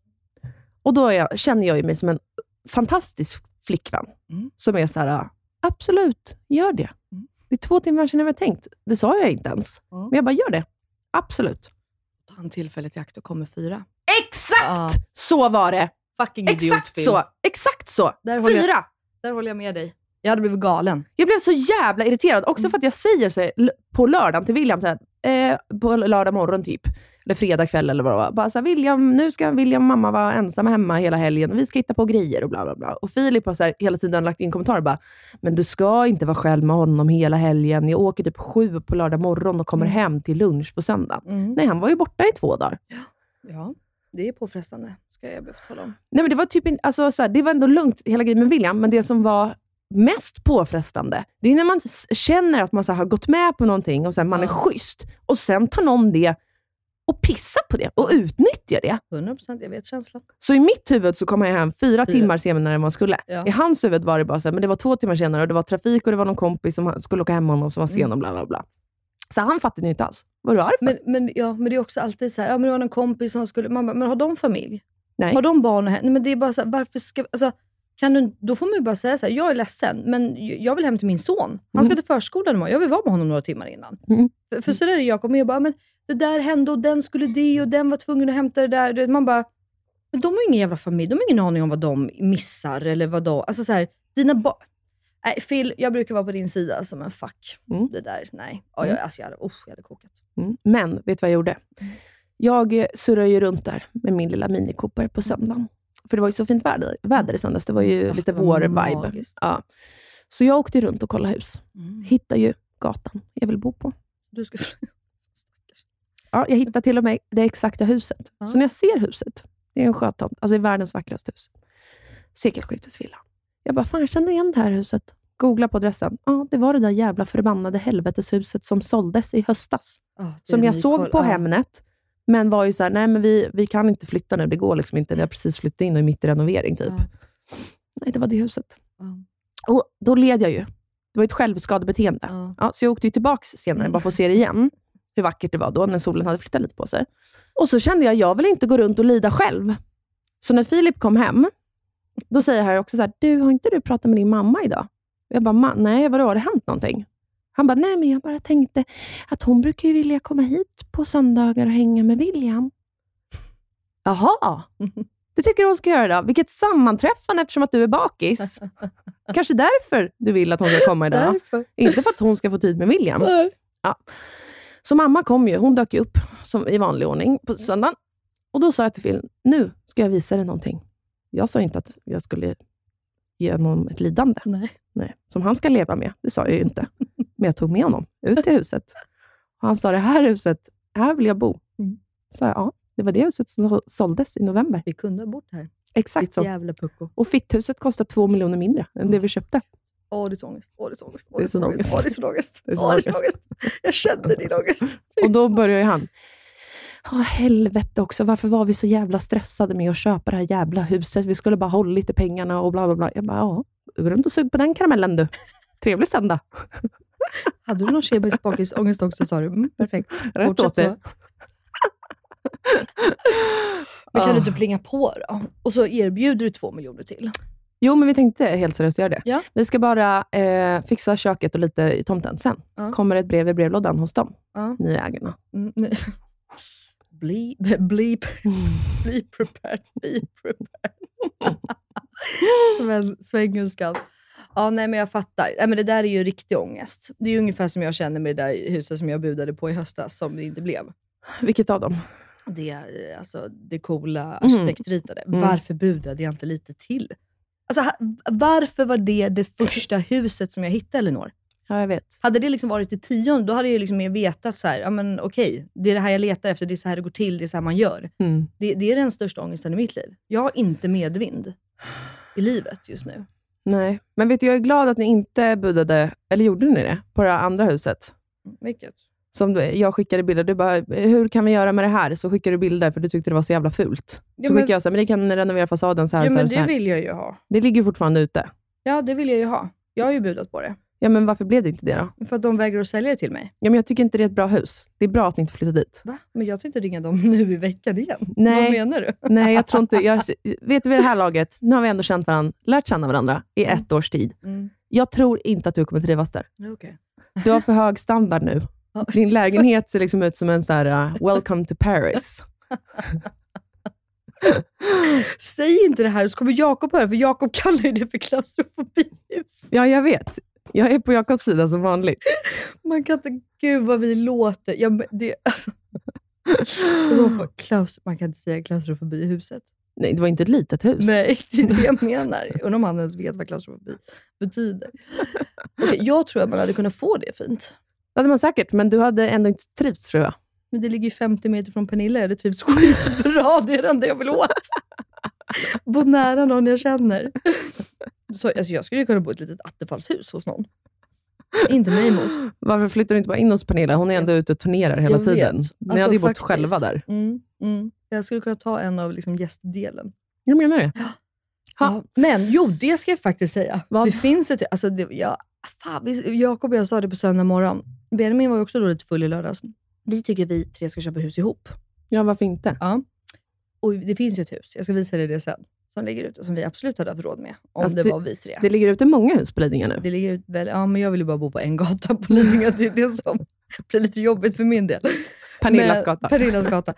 Och då känner jag ju mig som en fantastisk flickvän. Som är så här, absolut, gör det. Det är 2 timmar sedan jag tänkt. Det sa jag inte ens. Men jag bara, gör det. Absolut. Ta en tillfälligt jakt och kommer 4. Exakt! Så var det. Fucking idiotfilm. Exakt så. 4. Där håller jag med dig. Jag hade blivit galen. Jag blev så jävla irriterad. Också för att jag säger så här, på lördagen till William så här, på lördag morgon typ. Eller fredag kväll eller vad det var. Bara så här, William, nu ska William och mamma vara ensamma hemma hela helgen. Och vi ska hitta på grejer och bla bla bla. Och Filip har så här, hela tiden lagt in kommentarer bara, men du ska inte vara själv med honom hela helgen. Jag åker typ 7 på lördag morgon och kommer hem till lunch på söndag. Nej, han var ju borta i 2 dagar. Ja, det är påfrestande. Ska jag behöva tala om. Nej, men det var typ alltså, så här, det var ändå lugnt hela grejen med William. Men det som var mest påfrestande, det är när man känner att man så här, har gått med på någonting och sen man är schysst. Och sen tar någon det och pissar på det och utnyttjar det. 100%, jag vet känslan. Så i mitt huvud så kom jag hem 4 timmar senare än man skulle. Ja. I hans huvud var det bara så här, men det var 2 timmar senare och det var trafik och det var någon kompis som skulle åka hem med honom som var sen och bla bla bla. Så han fattade ju inte alls. Vad du har för? Men det är också alltid så här, men det var någon kompis som skulle, man bara, men har de familj? Nej. Har de barn? Nej, men det är bara så här, varför ska, alltså, då får man ju bara säga så här, jag är ledsen, men jag vill hem till min son. Han ska till förskolan imorgon. Jag vill vara med honom några timmar innan. För så där är jag kommer bara, men det där hände och den skulle det och den var tvungen att hämta det där. Man bara, men de har ingen jävla familj. De har ingen aning om vad de missar eller vad de, alltså så här, dina barn. Nej, Phil, jag brukar vara på din sida som en fuck. Det där, nej. Jag hade kokat. Men, vet du vad jag gjorde? Jag surrar ju runt där med min lilla Mini Cooper på söndagen. För det var ju så fint väder i söndags. Det var ju lite vår-vibe. Ja. Så jag åkte runt och kollade hus. Hittade ju gatan jag vill bo på. Du ska... Ja, jag hittade till och med det exakta huset. Så när jag ser huset, det är en sjötomt. Alltså det är världens vackraste hus. Sekelskiftesvilla. Jag bara, fan jag känner igen det här huset. Googla på adressen. Ja, det var det där jävla förbannade helveteshuset som såldes i höstas. Som jag såg på Hemnet. Men var ju så här, nej men vi kan inte flytta nu. Det går liksom inte. Vi har precis flyttat in och är mitt i renovering typ. Nej, det var det huset. Och då led jag ju. Det var ett självskadebeteende. Ja, så jag åkte ju tillbaks senare bara för att se det igen. Hur vackert det var då när solen hade flyttat lite på sig. Och så kände jag vill inte gå runt och lida själv. Så när Filip kom hem, då säger han också så här, du, har inte du pratat med din mamma idag? Jag bara, nej, vadå, har det hänt någonting? Han bara, nej men jag bara tänkte att hon brukar ju vilja komma hit på söndagar och hänga med William. Jaha, det tycker hon ska göra då. Vilket sammanträffande eftersom att du är bakis. Kanske därför du vill att hon ska komma idag. Inte för att hon ska få tid med William. Ja. Så mamma kom ju, hon dök ju upp som i vanlig ordning på söndagen. Och då sa jag till Phil, nu ska jag visa dig någonting. Jag sa inte att jag skulle ge honom ett lidande. Nej. Som han ska leva med, det sa jag ju inte. Men jag tog med honom ut i huset. Och han sa, det här huset, här vill jag bo. Så ja, det var det huset som såldes i november. Vi kunde ha bort här. Exakt så. Jävla pucko. Och fitthuset kostar 2 miljoner mindre än det vi köpte. Det är så ångest. Jag kände din ångest. Och då börjar ju han. Helvete också. Varför var vi så jävla stressade med att köpa det här jävla huset? Vi skulle bara hålla lite pengarna och bla bla bla. Jag bara, gå runt och sug på den karamellen du. Trevlig söndag. Hade du någon kemisk bakisångest också, sa du? Perfekt. Rätt åt det. Men kan du inte plinga på då? Och så erbjuder du 2 miljoner till. Jo, men vi tänkte helt seriöst göra det. Ja. Vi ska bara fixa köket och lite i tomten. Sen kommer ett brev i brevlådan hos dem. Nya ägarna. Be prepared. Som en svengelskan. Ja, nej men jag fattar. Nej, men det där är ju riktig ångest. Det är ju ungefär som jag känner med det där huset som jag budade på i höstas som det inte blev. Vilket av dem? Det coola arkitektritade. Varför budade jag inte lite till? Alltså, varför var det första huset som jag hittade, Elinor? Ja, jag vet. Hade det liksom varit i 10, då hade jag liksom mer vetat så här, ja men okej, det är det här jag letar efter, det är så här det går till, det är så här man gör. Det är den största ångesten i mitt liv. Jag har inte medvind i livet just nu. Nej, men vet du, jag är glad att ni inte budade, eller gjorde ni det, på det andra huset? Vilket? Som jag skickade bilder. Du bara, hur kan vi göra med det här? Så skickade du bilder för du tyckte det var så jävla fult. Ja, så skickade jag så här, men ni kan renovera fasaden så här. Ja, så här, men så det här. vill jag ju ha. Det ligger fortfarande ute. Ja, det vill jag ju ha. Jag har ju budat på det. Ja, men varför blev det inte det då? För att de vägrar att sälja det till mig. Ja, men jag tycker inte det är ett bra hus. Det är bra att ni inte flyttar dit. Va? Men jag tänkte ringa dem nu i veckan igen. Nej. Vad menar du? Nej, jag tror inte... vet du vid det här laget, nu har vi ändå lärt känna varandra i 1 års tid. Mm. Jag tror inte att du kommer trivas där. Okay. Du har för hög standard nu. Din lägenhet ser liksom ut som en så här welcome to Paris. Säg inte det här så kommer Jakob höra, för Jakob kallar ju det för klaustrofobihus. Ja, jag vet. Jag är på Jakobs sida som vanligt. Man kan inte... Gud vad vi låter. Ja, men det... Man kan inte säga klaustrofobi i huset. Nej, det var inte ett litet hus. Nej, det är det jag menar. Undrar om han ens vet vad klaustrofobi betyder. Okej, jag tror att man hade kunnat få det fint. Det hade man säkert, men du hade ändå inte trivts, tror jag. Men det ligger ju 50 meter från Pernilla. Jag hade trivts skitbra. Det är det enda jag vill åt. Bo nära någon jag känner. Så, alltså, jag skulle ju kunna bo i ett litet attefallshus hos någon. Inte mig emot. Varför flyttar du inte bara in hos Pernilla? Hon är ändå ute och turnerar hela jag tiden. Vet. Ni alltså, hade ju bott faktiskt. själva där. Jag skulle kunna ta en av liksom, gästdelen. Jag menar det. Ja, men jo, det ska jag faktiskt säga. Vad? Det finns ett... Alltså, Jakob och jag sa det på söndag morgon. Benjamin var ju också då lite full i lördags. Vi tycker vi 3 ska köpa hus ihop. Ja, varför inte? Ja. Och det finns ju ett hus, jag ska visa dig det sen, som ligger ute, som vi absolut hade haft råd med. Om alltså det var vi 3. Det ligger ute många hus på Lidingö nu. Det ligger ut väl, ja, men jag vill ju bara bo på en gata på Lidingö. Det är det som blir lite jobbigt för min del. Pernillas gata. Pernillas gata.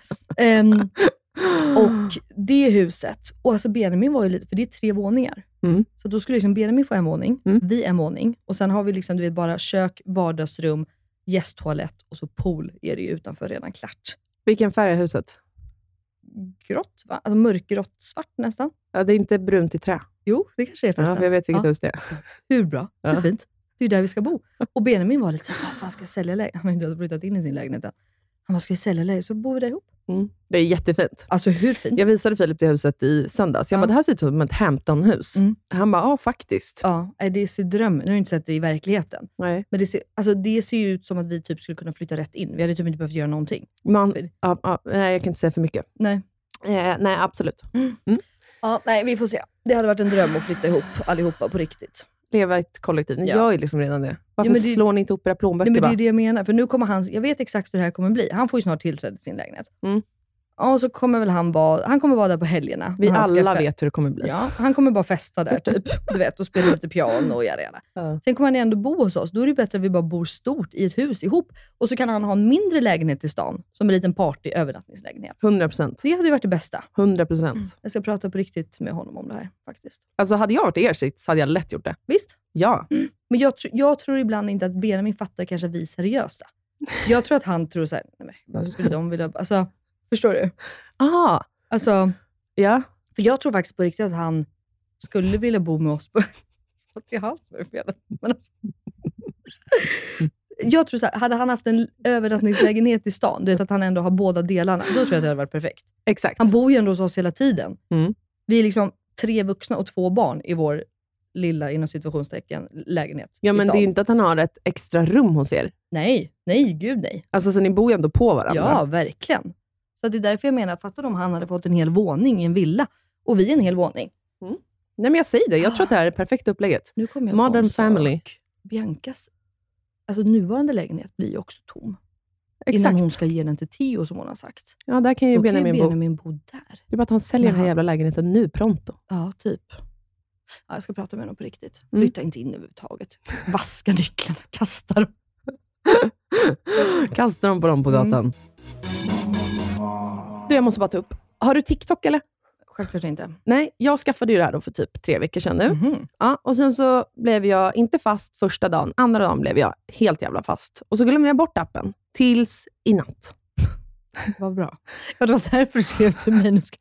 Och det huset, och alltså Benjamin var ju lite, för det är 3 våningar. Mm. Så då skulle liksom Benjamin få en våning, vi en våning, och sen har vi liksom, du vet, bara kök, vardagsrum, gästtoalett och så pool är det ju utanför redan klart. Vilken färg är huset? Grått, va? Alltså mörkgrått, svart nästan. Ja, det är inte brunt i trä. Jo, det kanske är förresten. Ja, för jag vet vilket hus det är. Alltså, hur bra? Ja. Hur fint? Det är ju där vi ska bo. Och Benjamin var lite så här, vad fan ska jag sälja lägenhet? Han har inte flyttat in i sin lägenhet än. Han bara, ska vi sälja lägenhet? Så bor vi där ihop. Det är jättefint. Alltså hur fint? Jag visade Filip det huset i söndags. Jag bara, det här ser ut som ett Hampton-hus. Han bara, ja faktiskt. Ja, det ser dröm. Nu har jag inte sett det i verkligheten. Nej. Men det ser ju ut som att vi typ skulle kunna flytta rätt in. Vi hade typ inte behövt göra någonting. Nej, jag kan inte säga för mycket. Nej. Nej, absolut. Ja, nej, vi får se. Det hade varit en dröm att flytta ihop allihopa på riktigt. Leva i ett kollektiv. Ni Ja. gör ju liksom redan det. Varför men det- slår ni inte upp era plånböcker? Nej, men det bara? är det jag menar. För nu kommer jag vet exakt hur det här kommer bli. Han får ju snart tillträde till sin lägenhet. Ja, och så kommer väl han kommer vara där på helgerna. Vi när han ska alla vet hur det kommer bli. Ja, han kommer bara festa där typ. Du vet, och spela lite piano och göra. Ja. Sen kommer han ändå bo hos oss. Då är det bättre att vi bara bor stort i ett hus ihop. Och så kan han ha en mindre lägenhet i stan. Som en liten party-övernattningslägenhet. 100%. Det hade ju varit det bästa. 100%. Jag ska prata på riktigt med honom om det här faktiskt. Alltså hade jag varit i er sitt så hade jag lätt gjort det. Visst? Ja. Men jag tror ibland inte att Benjamin fattar kanske vi är seriösa. Jag tror att han tror så här, nej men varför skulle de vilja... Alltså, förstår du? Aha. Alltså, Ja. för jag tror faktiskt på riktigt att han skulle vilja bo med oss på... Det är han som är felet. Men alltså, jag tror så här, hade han haft en övernattningslägenhet i stan, du vet att han ändå har båda delarna, då tror jag att det hade varit perfekt. Exakt. Han bor ju ändå hos oss hela tiden. Mm. Vi är liksom 3 vuxna och 2 barn i vår lilla, inom situationstecken, lägenhet. Ja, i men det stan. är ju inte att han har ett extra rum hos er. Nej, gud nej. Alltså så ni bor ju ändå på varandra. Ja, verkligen. Så det är därför jag menar, fattar om han hade fått en hel våning i en villa och vi en hel våning. Nej, men jag säger det. Jag tror att det här är det perfekta upplägget. Nu kommer jag Modern på en family. sak. Biancas nuvarande lägenhet blir ju också tom. Exakt. Innan hon ska ge den till Theo, som hon har sagt. Ja, där kan ju Då kan Benjamin bo. bo där. Det är bara att han säljer den här Jaha. jävla lägenheten nu, pronto. Ja, typ. Ja, jag ska prata med honom på riktigt. Flytta inte in överhuvudtaget. Vaska nycklarna, kasta dem. Kasta dem på dem på gatan. Du, jag måste bara ta upp. Har du TikTok eller? Självklart inte. Nej, jag skaffade ju det här då för typ 3 veckor sedan nu. Ja, och sen så blev jag inte fast första dagen. Andra dagen blev jag helt jävla fast. Och så glömde jag bort appen. Tills i natt. Vad bra. Jag tror att därför du skrev till mig. Nu ska...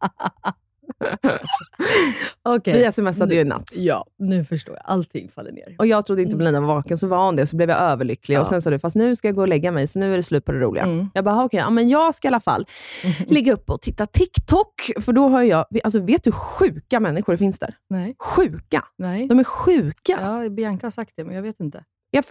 Okej. Vi smsade ju i natt. Ja, nu förstår jag. Allting faller ner. Och jag trodde inte Melina var vaken, så var hon det. Så blev jag överlycklig. Ja. Och sen sa du, fast nu ska jag gå och lägga mig. Så nu är det slut på det roliga. Jag bara, okej, ja, men jag ska i alla fall ligga upp och titta TikTok. För då har jag, alltså vet du hur sjuka människor det finns där? Nej. Sjuka. Nej. De är sjuka. Ja, Bianca har sagt det, men jag vet inte. Jag följer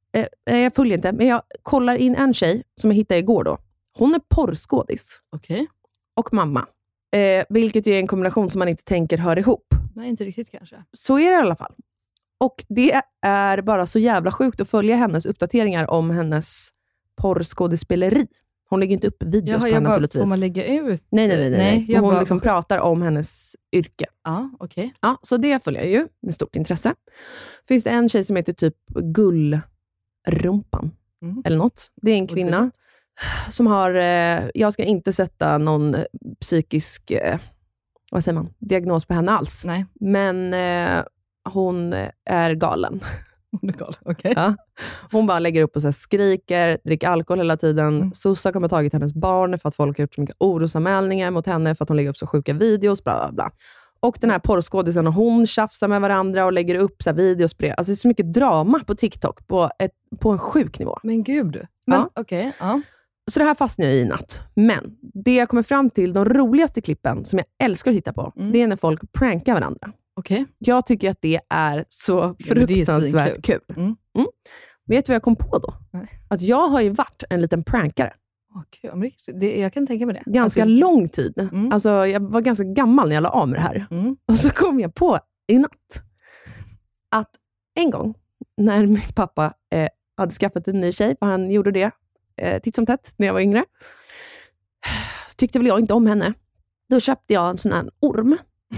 jag följer inte, men jag kollar in en tjej som jag hittade igår då. Hon är porrskådis. Okej. Och mamma. Vilket ju är en kombination som man inte tänker hör ihop. Nej, inte riktigt kanske. Så är det i alla fall. Och det är bara så jävla sjukt att följa hennes uppdateringar om hennes porrskådespeleri. Hon lägger inte upp videos på henne naturligtvis. Får man lägga ut? Nej. Hon liksom pratar om hennes yrke. Ja, okej. Ja, så det följer jag ju med stort intresse. Finns det en tjej som heter typ Gullrumpan. Eller något. Det är en kvinna som har, jag ska inte sätta någon psykisk, vad säger man, diagnos på henne alls. Nej. Men hon är galen. Hon är galen, okej. Ja. Hon bara lägger upp och så här skriker, dricker alkohol hela tiden. Sossa kommer tagit hennes barn för att folk har gjort så mycket orosanmälningar mot henne för att hon lägger upp så sjuka videos, bla bla bla. Och den här porrskådisen och hon tjafsar med varandra och lägger upp så här videos. Alltså det är så mycket drama på TikTok på en sjuk nivå. Men gud. Men Ja. okej. Ja. Så det här fastnar jag i natt. Men det jag kommer fram till, de roligaste klippen som jag älskar att hitta på, det är när folk prankar varandra. Okej. Jag tycker att det är så men det är fruktansvärt kul. Vet du vad jag kom på då? Nej. Att jag har ju varit en liten prankare. Okej, men jag kan tänka mig det. Ganska lång tid. Alltså, jag var ganska gammal när jag la av med det här. Och så kom jag på i natt att en gång när min pappa hade skaffat en ny tjej, och han gjorde det titt som tätt när jag var yngre, så tyckte väl jag inte om henne. Då köpte jag en sån här orm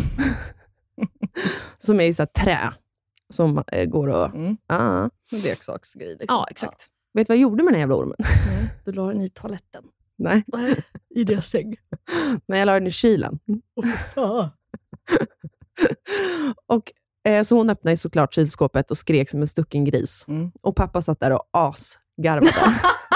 som är i så här trä som går och... En leksaksgrej liksom. Ja, exakt. Vet du vad jag gjorde med den här jävla ormen? Nej, du la den i toaletten. Nej. I deras säng. Nej, jag la den i kylen. Och så hon öppnade såklart kylskåpet och skrek som en stucken gris. Och pappa satt där och asgarvade.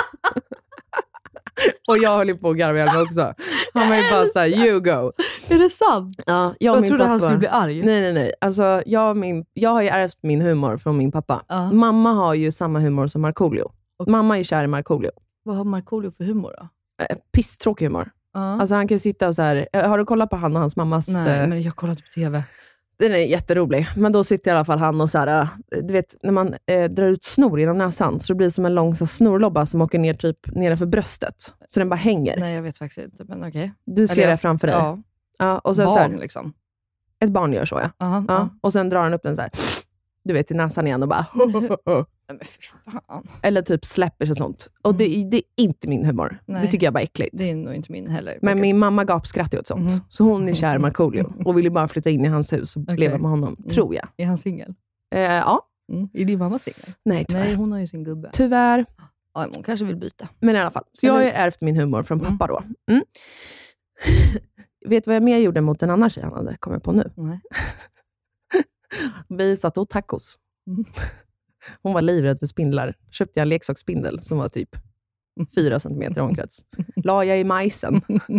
Och jag höll på att garva mig också. Han var ju bara såhär, you go. Är det sant? Ja, jag trodde han skulle bli arg. Nej. Alltså, jag har ju ärvt min humor från min pappa. Mamma har ju samma humor som Markoolio. Mamma är kär i Markoolio. Vad har Markoolio för humor då? Pisstråkig humor. Alltså han kan ju sitta och så här. Har du kollat på han och hans mammas... Nej, men jag kollar inte på tv. Den är jätterolig. Men då sitter i alla fall han och så här, du vet, när man drar ut snor genom näsan så det blir som en lång så snurrlobba som åker ner typ nedanför bröstet. Så den bara hänger. Nej, jag vet faktiskt inte, men okej. Du ser det framför dig. Ja, och sen barn så här, liksom. Ett barn gör så, ja. Och sen drar han upp den så här, du vet, i näsan igen och bara... Nej, men fy fan. Eller typ släpper sig sånt. Och det är inte min humor. Nej. Det tycker jag bara är äckligt. Det är nog inte min heller. Men min mamma gapskrattar åt sånt. Så hon är kär i Markoolio. Och vill ju bara flytta in i hans hus och leva med honom. Tror jag. Är han singel? Ja. Är din mamma singel? Nej, tyvärr. Nej, hon har ju sin gubbe. Tyvärr. Ja, hon kanske vill byta. Men i alla fall. Så jag har ärvt min humor från pappa då. Vet du vad jag mer gjorde mot en annan tjej han hade kommit på nu? Nej. Vi satt åt tacos. Hon var livrädd för spindlar. Köpte jag en leksaksspindel som var typ 4 centimeter omkrets. La jag i majsen.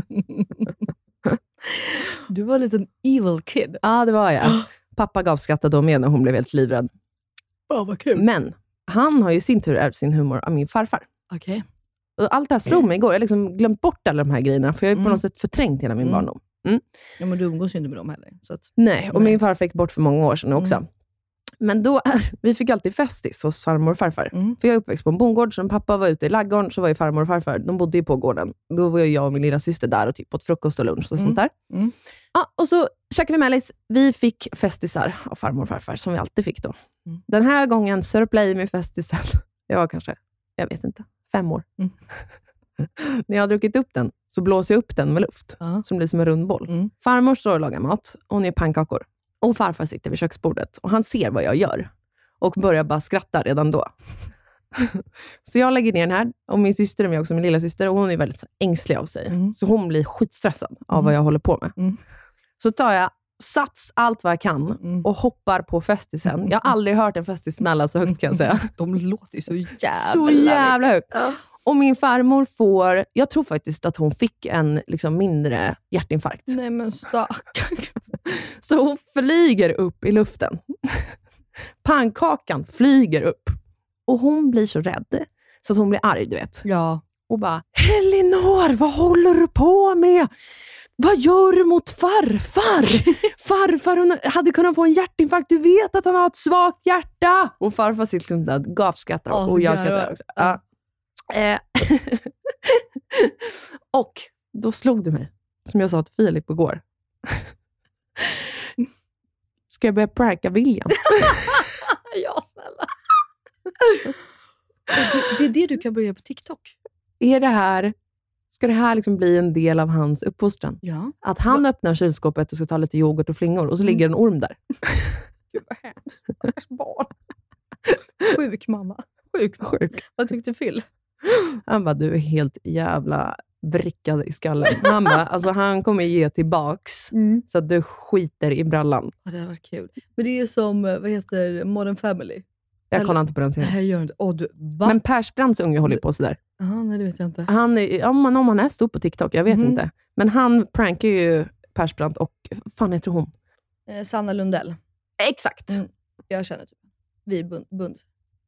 Du var en liten evil kid. Ja, det var jag. Pappa gav skratta då med när hon blev helt livrädd. Vad kul. Men han har ju sin tur ärvt sin humor av min farfar. Okej. Och allt det här slog mig igår. Jag har liksom glömt bort alla de här grejerna. För jag har på något sätt förträngt hela min barndom. Ja, men du umgås ju inte med dem heller. Så att... Nej, och min farfar gick bort för många år sedan också. Men då, vi fick alltid festis hos farmor och farfar. För jag är uppväxt på en bondgård, så när pappa var ute i laggården så var ju farmor och farfar, de bodde ju på gården. Då var jag och min lilla syster där och typ åt frukost och lunch och sånt där. Ja, och så käkade vi mellis. Vi fick festisar av farmor och farfar, som vi alltid fick då. Den här gången sörplade jag i mig festisen. Jag var kanske, jag vet inte, 5 år. När jag har druckit upp den så blåser jag upp den med luft. Som blir som en rund boll. Farmor står och lagar mat. Hon gör pannkakor. Och farfar sitter vid köksbordet. Och han ser vad jag gör. Och börjar bara skratta redan då. Så jag lägger ner den här. Och min syster är med också, min lilla syster. Och hon är väldigt så ängslig av sig. Så hon blir skitstressad av vad jag håller på med. Så tar jag sats allt vad jag kan. Och hoppar på festisen. Jag har aldrig hört en festis smälla så högt, kan jag säga. De låter ju så jävla högt. Och min farmor får... Jag tror faktiskt att hon fick en liksom mindre hjärtinfarkt. Nej, men stackarn. Så hon flyger upp i luften. Pannkakan flyger upp. Och hon blir så rädd. Så att hon blir arg, du vet. Ja. Och bara, Elinor, vad håller du på med? Vad gör du mot farfar? Farfar hon hade kunnat få en hjärtinfarkt. Du vet att han har ett svagt hjärta. Och farfar sitter där, gapskrattar. Och jag skrattar också. Ja. Och då slog det mig, som jag sa till Filip igår. Ska jag börja pranka William? Ja, snälla. Det är det du kan börja på TikTok. Ska det här liksom bli en del av hans uppfostran? Ja. Att han öppnar kylskåpet och ska ta lite yoghurt och flingor och så ligger en orm där. Gud vad hemskt. Stackars barn. Sjuk mamma. Sjuk. Vad tyckte Phil? Han bara, du är helt jävla vrickad i skallen. Han bara, alltså han kommer ge tillbaks så att du skiter i brallan. Ja, det har varit kul. Men det är ju som, vad heter Modern Family? Jag kollar inte på den serien. Nej, gör inte. Va? Men Persbrandts unge håller på sådär. Jaha, nej det vet jag inte. Om han är stor på TikTok, jag vet inte. Men han prankar ju Persbrandt och fan heter hon? Sanna Lundell. Exakt. Jag känner typ. Vi är bund.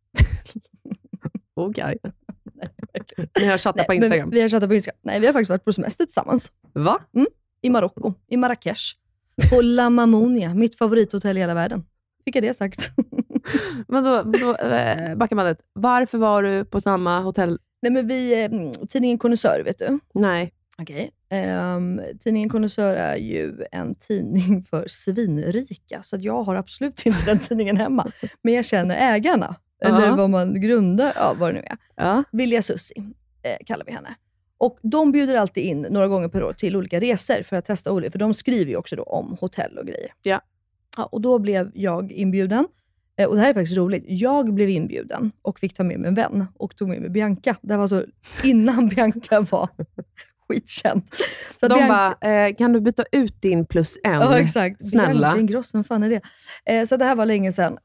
Okej. Ni har chattat på Instagram. Vi har chattat på Instagram. Nej, vi har faktiskt varit på semester tillsammans. Va? I Marocko. I Marrakesh. På La Mamonia. Mitt favorithotell i hela världen. Fick jag det sagt. Men då backar bandet. Varför var du på samma hotell? Nej, men tidningen Connoisseur, vet du? Nej. Okej. Tidningen Connoisseur är ju en tidning för svinrika. Så att jag har absolut inte den tidningen hemma. Men jag känner ägarna. Eller vad man grundar, vad det nu är. Ja. Vilja Sussi kallar vi henne. Och de bjuder alltid in några gånger per år till olika resor för att testa olika. För de skriver ju också då om hotell och grejer. Ja, och då blev jag inbjuden. Och det här är faktiskt roligt. Jag blev inbjuden och fick ta med mig en vän. Och tog med mig Bianca. Det var så innan Bianca var skitkänd. Så de bara, kan du byta ut din +1? Ja, exakt. Snälla. Bianca Ingrosso, vad fan är det? Så det här var länge sedan.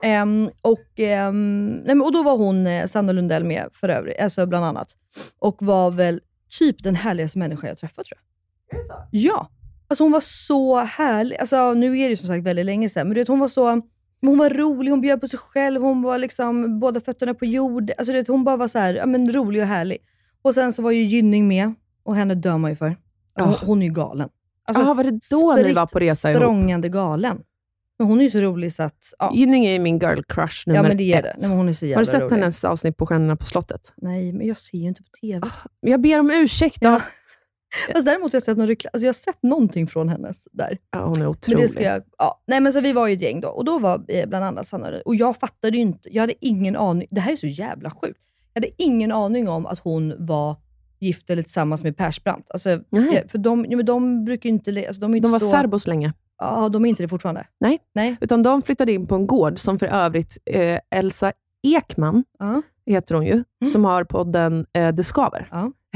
Och då var hon, Sanna Lundell med för övrigt. Alltså bland annat. Och var väl typ den härligaste människa jag träffat, tror jag. Är det så? Ja. Alltså hon var så härlig. Alltså nu är det ju som sagt väldigt länge sedan. Men du vet, hon var rolig, hon bjöd på sig själv. Hon var liksom båda fötterna på jord. Alltså du vet, hon bara var så här, ja, men rolig och härlig. Och sen så var ju Gynning med. Och henne dör man ju för. Alltså, hon är ju galen. Alltså, var det då ni var på resa ihop? Språngande galen. Men hon är ju så rolig så att... Ja. Gynning är ju min girl crush nummer 1. Ja, men det är det. Nej, men hon är så jävla Har du sett rolig. hennes avsnitt på Stjärnorna på slottet? Nej, men jag ser ju inte på tv. Jag ber om ursäkt då. Ja. Fast däremot har jag sett jag har sett någonting från hennes där. Ja, hon är otrolig. Men det ska nej, men så vi var ju ett gäng då. Och då var bland annat Sanna. Och jag fattade ju inte. Jag hade ingen aning. Det här är så jävla sjukt. Jag hade ingen aning om att hon var gift eller tillsammans med Persbrandt. Alltså, för de brukar ju inte... Alltså, de var serbos länge. Ja, de är inte det fortfarande. Nej. Utan de flyttade in på en gård som för övrigt Elsa Ekman heter hon ju, som har podden Det Skaver.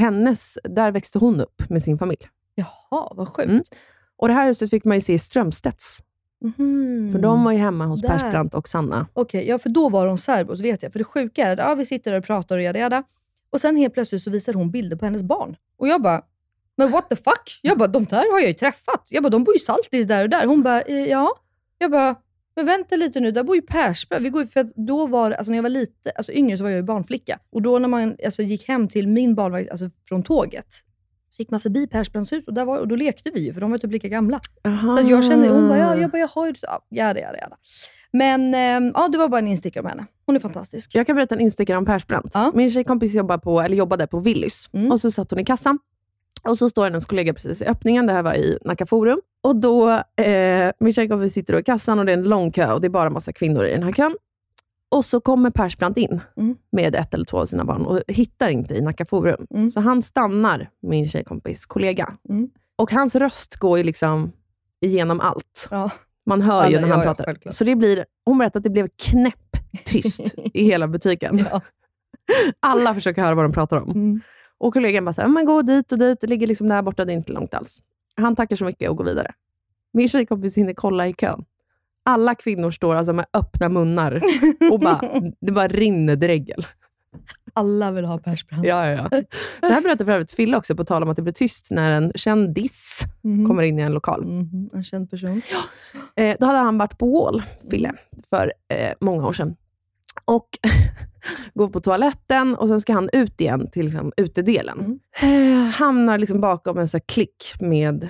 Där växte hon upp med sin familj. Jaha, vad sjukt. Och det här huset fick man ju se i Strömstedts. För de var ju hemma hos Persbrandt och Sanna. Okej, ja, för då var de serbos, vet jag. För det sjuka är att vi sitter där och pratar och jada. Och sen helt plötsligt så visar hon bilder på hennes barn. Och jag bara, men what the fuck? Jag bara, de där har jag ju träffat. Jag bara, de bor ju Saltis där och där. Hon bara, ja. Jag bara, men vänta lite nu, där bor ju Persbrandt. Vi går ju, för att då var alltså när jag var lite, alltså yngre så var jag ju barnflicka. Och då när man alltså gick hem till min barnvakt, alltså från tåget, så gick man förbi Persbrandts hus och då lekte vi ju, för de var typ lika gamla. Aha. Så jag kände, hon bara, jag har ju, ja. Men det var bara en instickare med henne. Hon är fantastisk. Jag kan berätta en instickare om Persbrandt. Min tjejkompis jobbade på Willys. Och så satt hon i kassan. Och så står hennes kollega precis i öppningen. Det här var i Nacka Forum. Och då, min tjejkompis sitter då i kassan och det är en lång kö. Och det är bara en massa kvinnor i den här kön. Och så kommer Persbrandt in med 1 eller 2 av sina barn. Och hittar inte i Nacka Forum. Så han stannar, min tjejkompis kollega. Och hans röst går ju liksom igenom allt. Ja. Man hör ju när han pratar. Självklart. Så hon berättade att det blev knäpptyst i hela butiken. Ja. Alla försöker höra vad de pratar om. Och kollegan bara säger, men gå dit och dit. Det ligger liksom där borta, det är inte långt alls. Han tackar så mycket och går vidare. Min tjejkompis hinner kolla i kön. Alla kvinnor står alltså med öppna munnar. Och det bara rinner dregel. Alla vill ha Persbrandt. Ja. Det här berättar för övrigt Fille också, på tal om att det blir tyst när en kändis kommer in i en lokal. En känd person. Ja. Då hade han varit på Wall, Fille, för många år sedan. Och går på toaletten och sen ska han ut igen till liksom, utedelen. Hamnar liksom bakom en så här klick med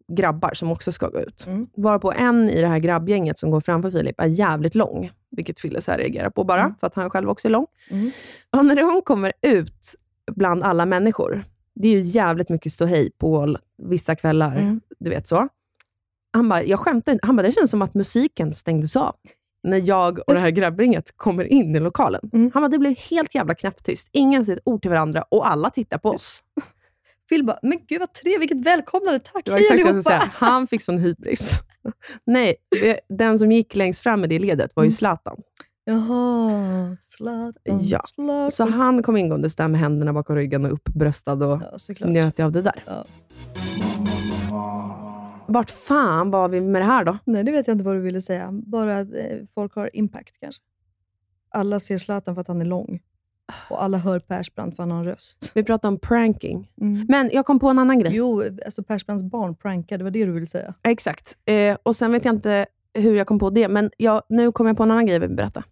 grabbar som också ska gå ut. Varpå en i det här grabbgänget som går framför Filip är jävligt lång. Vilket Fille så här reagerar på bara, för att han själv också är lång. Och när hon kommer ut bland alla människor, det är ju jävligt mycket ståhej på vissa kvällar, du vet så. Han bara, jag skämtar inte. Han bara, det känns som att musiken stängdes av när jag och det här grabbgänget kommer in i lokalen. Han bara, det blev helt jävla knäpptyst. Ingen säger ett ord till varandra och alla tittar på oss. Phil bara, men gud vad trevligt, vilket välkomnande, tack. Det var exakt det jag säga. Han fick sån hybris. Nej, den som gick längst fram med det ledet var ju Zlatan. Jaha, Zlatan. Ja, så han kom ingående där med händerna bakom ryggen och uppbröstad och njöt av det där. Ja. Vart fan var vi med det här då? Nej, det vet jag inte vad du ville säga. Bara att folk har impact kanske. Alla ser Zlatan för att han är lång. Och alla hör Persbrandt för att han har en röst. Vi pratar om pranking. Men jag kom på en annan grej. Jo, alltså Persbrandts barn prankar, det var det du ville säga. Exakt. Och sen vet jag inte hur jag kom på det. Men nu kommer jag på en annan grej jag vill berätta.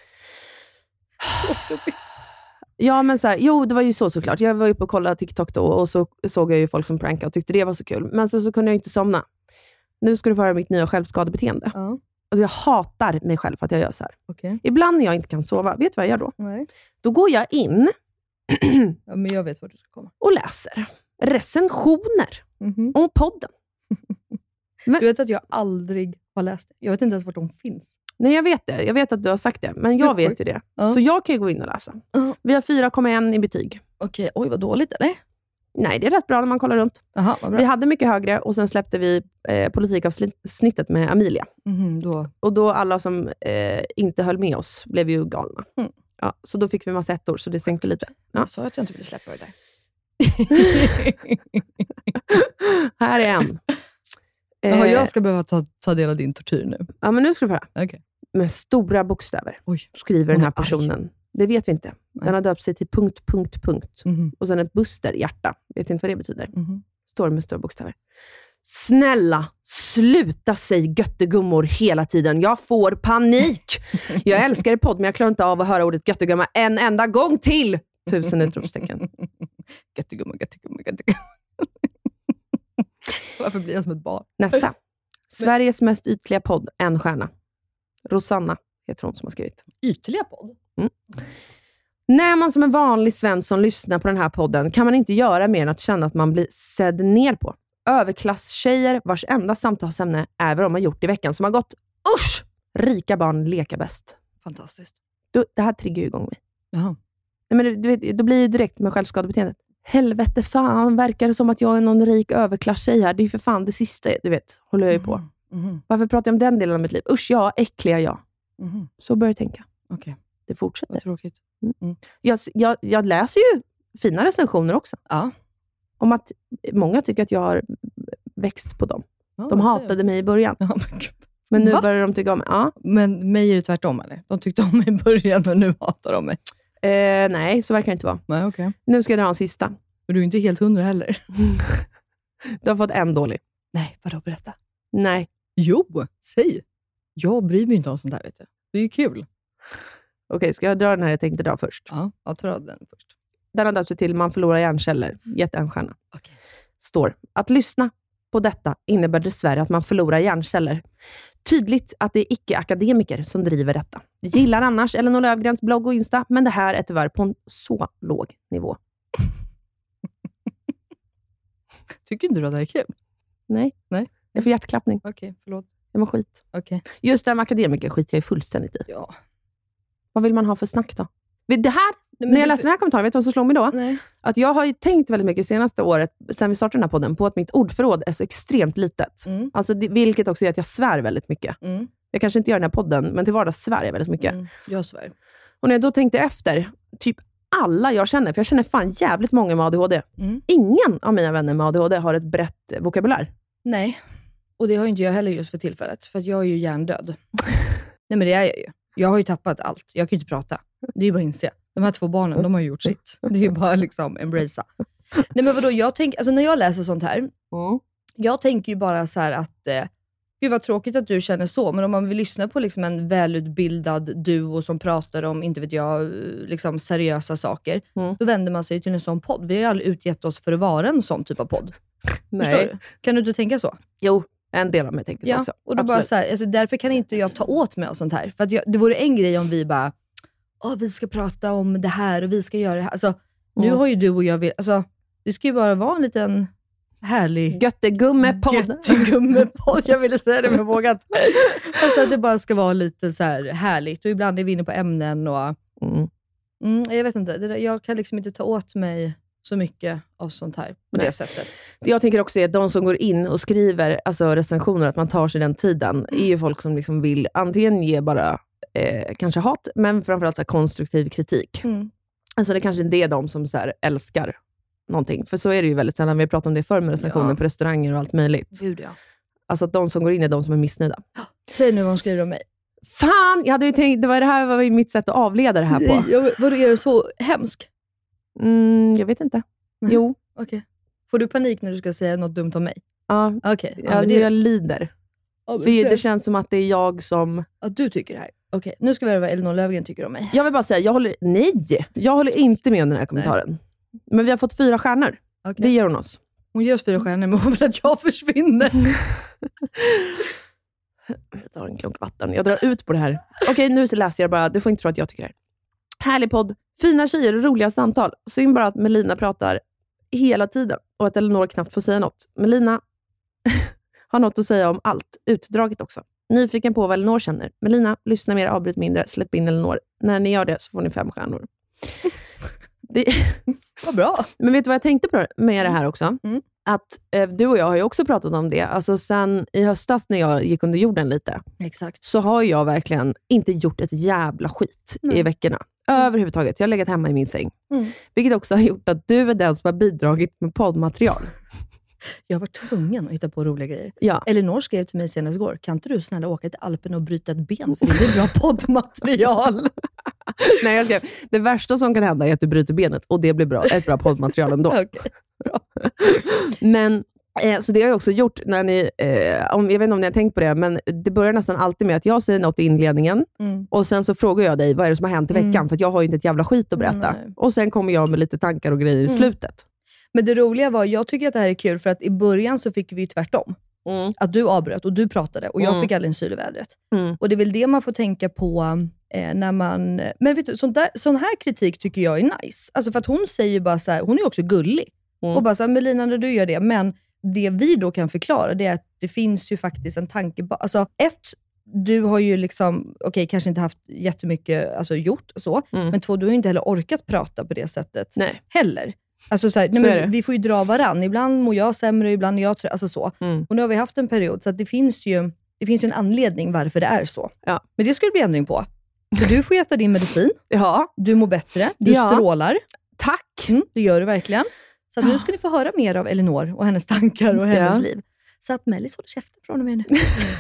Ja, men så här, jo, det var ju såklart. Jag var uppe och kollade TikTok då och så såg jag ju folk som prankade och tyckte det var så kul. Men så kunde jag inte somna. Nu ska du få höra mitt nya självskadebeteende. Ja. Alltså jag hatar mig själv för att jag gör så här. Okay. Ibland när jag inte kan sova, vet du vad jag gör då? Nej. Då går jag in ja, men jag vet vart du ska komma. och läser recensioner om podden. Men, du vet att jag aldrig har läst det. Jag vet inte ens vart de finns. Nej, jag vet det. Jag vet att du har sagt det. Men jag vet ju det. Så jag kan ju gå in och läsa. Vi har 4,1 i betyg. Okej, oj vad dåligt är det? Nej, det är rätt bra när man kollar runt. Aha, vad bra. Vi hade mycket högre och sen släppte vi politikavsnittet med Amelia. Då. Och då alla som inte höll med oss blev ju galna. Ja, så då fick vi massa ettor, så det sänkte lite. Ja. Jag sa att jag inte ville släppa det där. Här är en. Jag ska behöva ta del av din tortyr nu. Ja, men nu ska du få höra. Okay. Med stora bokstäver skriver den här personen. Det vet vi inte. Den har döpt sig till ... Och sen ett buster, hjärta. Vet inte vad det betyder. Står med stora bokstäver. Snälla, sluta säg göttegummor hela tiden. Jag får panik. Jag älskar er podd, men jag klarar inte av att höra ordet göttegumma en enda gång till. 1000 utropstecken. Göttegumma. Varför blir jag som ett barn? Nästa. Sveriges mest ytliga podd, 1 stjärna. Rosanna heter hon som har skrivit. Ytliga podd? När man som en vanlig Svensson lyssnar på den här podden kan man inte göra mer än att känna att man blir sedd ner på. Överklasstjejer vars enda samtalsämne är vad de har gjort i veckan som har gått. Usch! Rika barn leka bäst. Fantastiskt. Det här triggar ju igång mig. Jaha. Nej, men du vet, då blir ju direkt med självskadebeteendet. Helvete fan, verkar det som att jag är någon rik överklasstjej här? Det är ju för fan det sista, du vet, håller jag ju på. Varför pratar jag om den delen av mitt liv? Usch, ja, äckliga jag. Så börjar jag tänka. Okej. Det fortsätter. Vad tråkigt. Jag läser ju fina recensioner också. Ja. Om att många tycker att jag har växt på dem. De hatade mig i början. Ja, men nu börjar de tycka om mig. Ja. Men mig är det tvärtom, eller? De tyckte om mig i början, men nu hatar de mig. Nej, så verkar det inte vara. Nej, okay. Nu ska jag dra en sista. Men du är inte helt 100 heller. Du har fått en dålig. Nej, vadå, berätta? Nej. Jo, säg. Jag bryr mig inte om sånt här, vet du. Det är ju kul. Okej, ska jag dra den här jag tänkte dra först? Ja, jag tar den först. Den har döpt sig till Man förlorar hjärnceller. Gett 1 stjärna. Okay. Står. Att lyssna på detta innebär dessvärre att man förlorar hjärnceller. Tydligt att det är icke-akademiker som driver detta. Gillar annars Elinor Löfgrens blogg och Insta, men det här är tyvärr på en så låg nivå. Tycker inte du att det är kul? Nej. Jag får hjärtklappning. Okej, förlåt. Jag mår skit. Okay. Just det här med akademiker skiter jag ju fullständigt i. Ja. Vad vill man ha för snack då? Det här, när jag läste den här kommentaren, vet du vad som slog mig då? Nej. Att jag har ju tänkt väldigt mycket senaste året, sen vi startade den här podden, på att mitt ordförråd är så extremt litet. Alltså vilket också är att jag svär väldigt mycket. Jag kanske inte gör den här podden, men till vardags svär jag väldigt mycket. Jag svär. Och när jag då tänkte efter, typ alla jag känner, för jag känner fan jävligt många med ADHD. Ingen av mina vänner med ADHD har ett brett vokabulär. Nej, och det har inte jag heller just för tillfället, för att jag är ju hjärndöd. Nej, men det är jag ju. Jag har ju tappat allt. Jag kan ju inte prata. Det är ju bara att inse. De här 2 barnen, de har ju gjort sitt. Det är ju bara liksom embracea. Nej, men vadå, jag tänker, alltså när jag läser sånt här, jag tänker ju bara så här att gud vad tråkigt att du känner så, men om man vill lyssna på liksom en välutbildad duo som pratar om, inte vet jag, liksom seriösa saker, då vänder man sig till en sån podd. Vi har ju aldrig utgett oss för att vara en sån typ av podd. Förstår du? Kan du inte tänka så? Jo, en del av mig tänker så också. Och då bara så här, alltså, därför kan inte jag ta åt mig av sånt här. För att det vore en grej om vi bara, vi ska prata om det här och vi ska göra det här. Alltså, nu har ju du och jag, alltså, det ska ju bara vara en liten härlig göttegummepodd. Jag ville säga det, men jag vågat. Alltså att det bara ska vara lite så här härligt. Och ibland är vi inne på ämnen och jag vet inte, jag kan liksom inte ta åt mig så mycket av sånt här på det sättet. Jag tänker också att de som går in och skriver alltså recensioner, att man tar sig den tiden, är ju folk som liksom vill antingen ge bara kanske hat, men framförallt så här konstruktiv kritik. Alltså det kanske inte är de som så här älskar någonting. För så är det ju väldigt sällan. Vi har pratat om det förr med recensioner på restauranger och allt möjligt. Gud, ja. Alltså att de som går in är de som är missnöjda. Säg nu vad hon skriver om mig. Fan, jag hade ju tänkt, det var ju mitt sätt att avleda det här på. Vadå, är det så hemsk? Jag vet inte. Nej. Jo. Okay. Får du panik när du ska säga något dumt om mig? Ja. Okay. Jag lider. För det känns som att det är jag som... Att du tycker det här. Okej, nu ska vi höra vad Elinor Löfgren tycker om mig. Jag vill bara säga, jag håller inte med om den här kommentaren. Nej. Men vi har fått 4 stjärnor. Okay. Det ger hon oss. Hon ger oss 4 stjärnor, men hon vill att jag försvinner. Jag tar en klunk vatten. Jag drar ut på det här. Okej, nu läser jag bara. Du får inte tro att jag tycker det här. Härlig podd. Fina tjejer och roliga samtal. Synd bara att Melina pratar hela tiden. Och att Elinor knappt får säga något. Melina har något att säga om allt. Utdraget också. Nyfiken på vad Elinor känner. Melina, lyssna mer, avbryt mindre. Släpp in Elinor. När ni gör det så får ni 5 stjärnor. Vad bra. Men vet du vad jag tänkte på med det här också? Att du och jag har ju också pratat om det. Alltså sen i höstas när jag gick under jorden lite. Exakt. Så har jag verkligen inte gjort ett jävla skit i veckorna. Överhuvudtaget. Jag har legat hemma i min säng. Vilket också har gjort att du är den som har bidragit med poddmaterial. Jag var tvungen att hitta på roliga grejer. Ja. Elinor skrev till mig senast igår. Kan inte du snälla åka till Alpen och bryta ett ben? För det är bra poddmaterial. Nej, jag skrev, det värsta som kan hända är att du bryter benet. Och det blir ett bra poddmaterial ändå. Okay, bra. Men så det har jag också gjort när ni, jag vet inte om ni har tänkt på det, men det börjar nästan alltid med att jag säger något i inledningen och sen så frågar jag dig, vad är det som har hänt i veckan? För att jag har ju inte ett jävla skit att berätta. Nej. Och sen kommer jag med lite tankar och grejer i slutet. Men det roliga var, jag tycker att det här är kul för att i början så fick vi ju tvärtom. Att du avbröt och du pratade och jag fick all en syl i vädret. Och det är väl det man får tänka på när man... Men vet du, sån här kritik tycker jag är nice. Alltså för att hon säger bara så här, hon är också gullig. Och bara så här, Melina, när du gör det. Men det vi då kan förklara, det är att det finns ju faktiskt en tanke. Alltså du har ju liksom, kanske inte haft jättemycket gjort så. Men 2, du har ju inte heller orkat prata på det sättet heller. Alltså så här, men vi får ju dra varann. Ibland mår jag sämre, ibland jag alltså så. Och nu har vi haft en period så att det finns ju en anledning varför det är så. Ja. Men det skulle bli ändring på. För du får äta din medicin. Ja. Du mår bättre. Du strålar. Tack. Det gör du verkligen. Så att nu ska ni få höra mer av Elinor och hennes tankar och hennes liv. Så att Mellis håller käften från och med nu.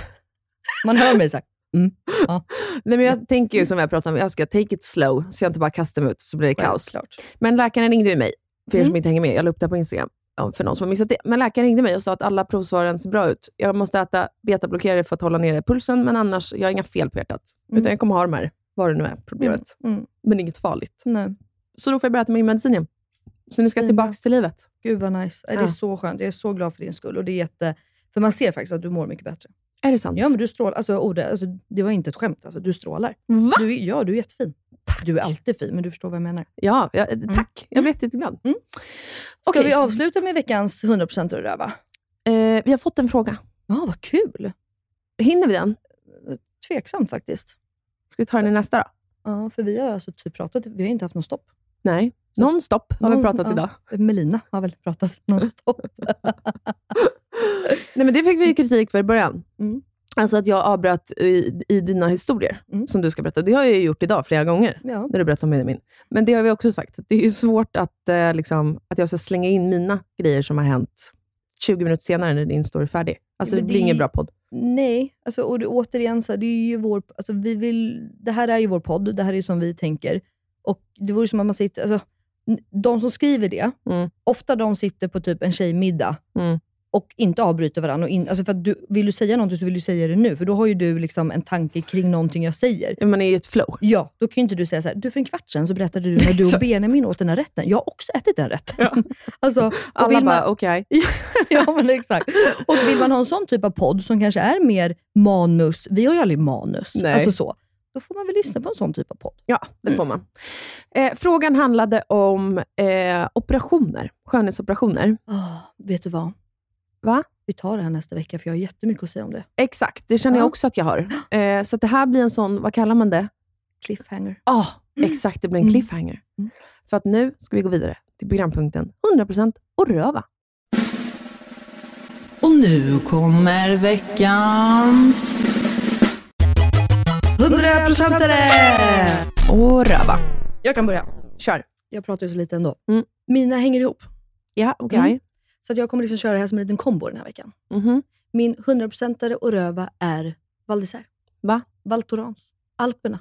Man hör mig så här. Ja. Nej, men jag tänker ju som jag pratar om, jag ska take it slow så jag inte bara kastar mig ut så blir det kaos. Klart. Men läkaren ringde ju mig. För er som inte hänger med, jag la upp det på Instagram för någon som har missat det. Men läkaren ringde mig och sa att alla provsvaren ser bra ut. Jag måste äta betablockerare för att hålla nere pulsen, men annars, jag har inga fel på hjärtat. Utan jag kommer ha de här, vad det nu är, problemet. Men inget farligt. Nej. Så då får jag börja äta min medicin igen. Så nu ska jag tillbaka till livet. Gud vad nice. Det är så skönt. Jag är så glad för din skull. Och det är för man ser faktiskt att du mår mycket bättre. Är det sant? Ja, men du strålar. Det var inte ett skämt. Du strålar. Va? Du är jättefin. Tack. Du är alltid fin, men du förstår vad jag menar. Ja, tack. Jag blir jätteglad. Ska vi avsluta med veckans 100% röva? Vi har fått en fråga. Ja, vad kul. Hinner vi den? Tveksamt faktiskt. Ska vi ta den i nästa då? Ja, för vi har pratat. Vi har inte haft någon stopp. Nej, non-stop har vi pratat idag. Melina har väl pratat non-stop. Nej, men det fick vi ju kritik för i början. Alltså att jag avbröt i dina historier som du ska berätta. Det har jag ju gjort idag flera gånger när du berättar om min. Men det har vi också sagt. Det är ju svårt att jag ska slänga in mina grejer som har hänt 20 minuter senare när din story är färdig. Alltså det blir ingen bra podd. Nej, och återigen så det är ju vår, det här är ju vår podd. Det här är som vi tänker. Och det vore som att man sitter, de som skriver det, ofta de sitter på typ en tjejmiddag och inte avbryta varandra. Alltså för att vill du säga någonting så vill du säga det nu. För då har ju du liksom en tanke kring någonting jag säger. Man är ju ett flow. Ja, då kan ju inte du säga så här, du för en kvart sedan så berättade du när du och Benjamin åt den här rätten. Jag har också ätit den rätten. Ja. Alltså, alla bara, okej. Ja, men exakt. Och vill man ha en sån typ av podd som kanske är mer manus. Vi har ju aldrig manus. Nej. Alltså så. Då får man väl lyssna på en sån typ av podd. Ja, det får man. Frågan handlade om operationer. Skönhetsoperationer. Vet du vad? Va? Vi tar det här nästa vecka för jag har jättemycket att säga om det. Exakt, det känner jag också att jag har. Så att det här blir en sån, vad kallar man det? Cliffhanger. Exakt, det blir en cliffhanger. För att nu ska vi gå vidare till programpunkten 100% och röva. Och nu kommer veckans 100%are! Och röva. Jag kan börja. Kör. Jag pratar ju så lite ändå. Mina hänger ihop. Ja, okej. Så att jag kommer liksom köra det här som en liten kombo den här veckan. Min 100%are och röva är Val d'Isère. Va? Val Thorens. Alperna.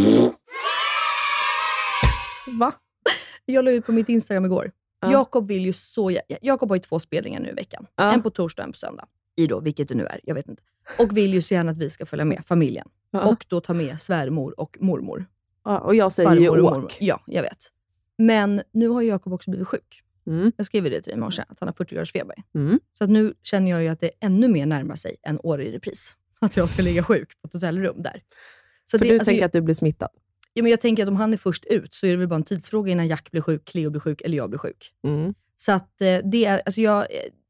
Va? Jag la ut på mitt Instagram igår. Jakob vill ju Jakob har ju 2 spelningar nu i veckan. En på torsdag och en på söndag. I då, vilket det nu är, jag vet inte. Och vill ju så gärna att vi ska följa med familjen. Och då ta med svärmor och mormor. Ja, och jag säger ju åk. Ja, jag vet. Men nu har Jakob också blivit sjuk. Jag skrev det till dig i morse, att han har 40 graders feber. Så att nu känner jag ju att det ännu mer närmar sig en år i repris. Att jag ska ligga sjuk på ett hotellrum där. Så för det, du tänker att du blir smittad? Ja, men jag tänker att om han är först ut så är det väl bara en tidsfråga innan Jack blir sjuk, Cleo blir sjuk eller jag blir sjuk. Så att det är, alltså jag...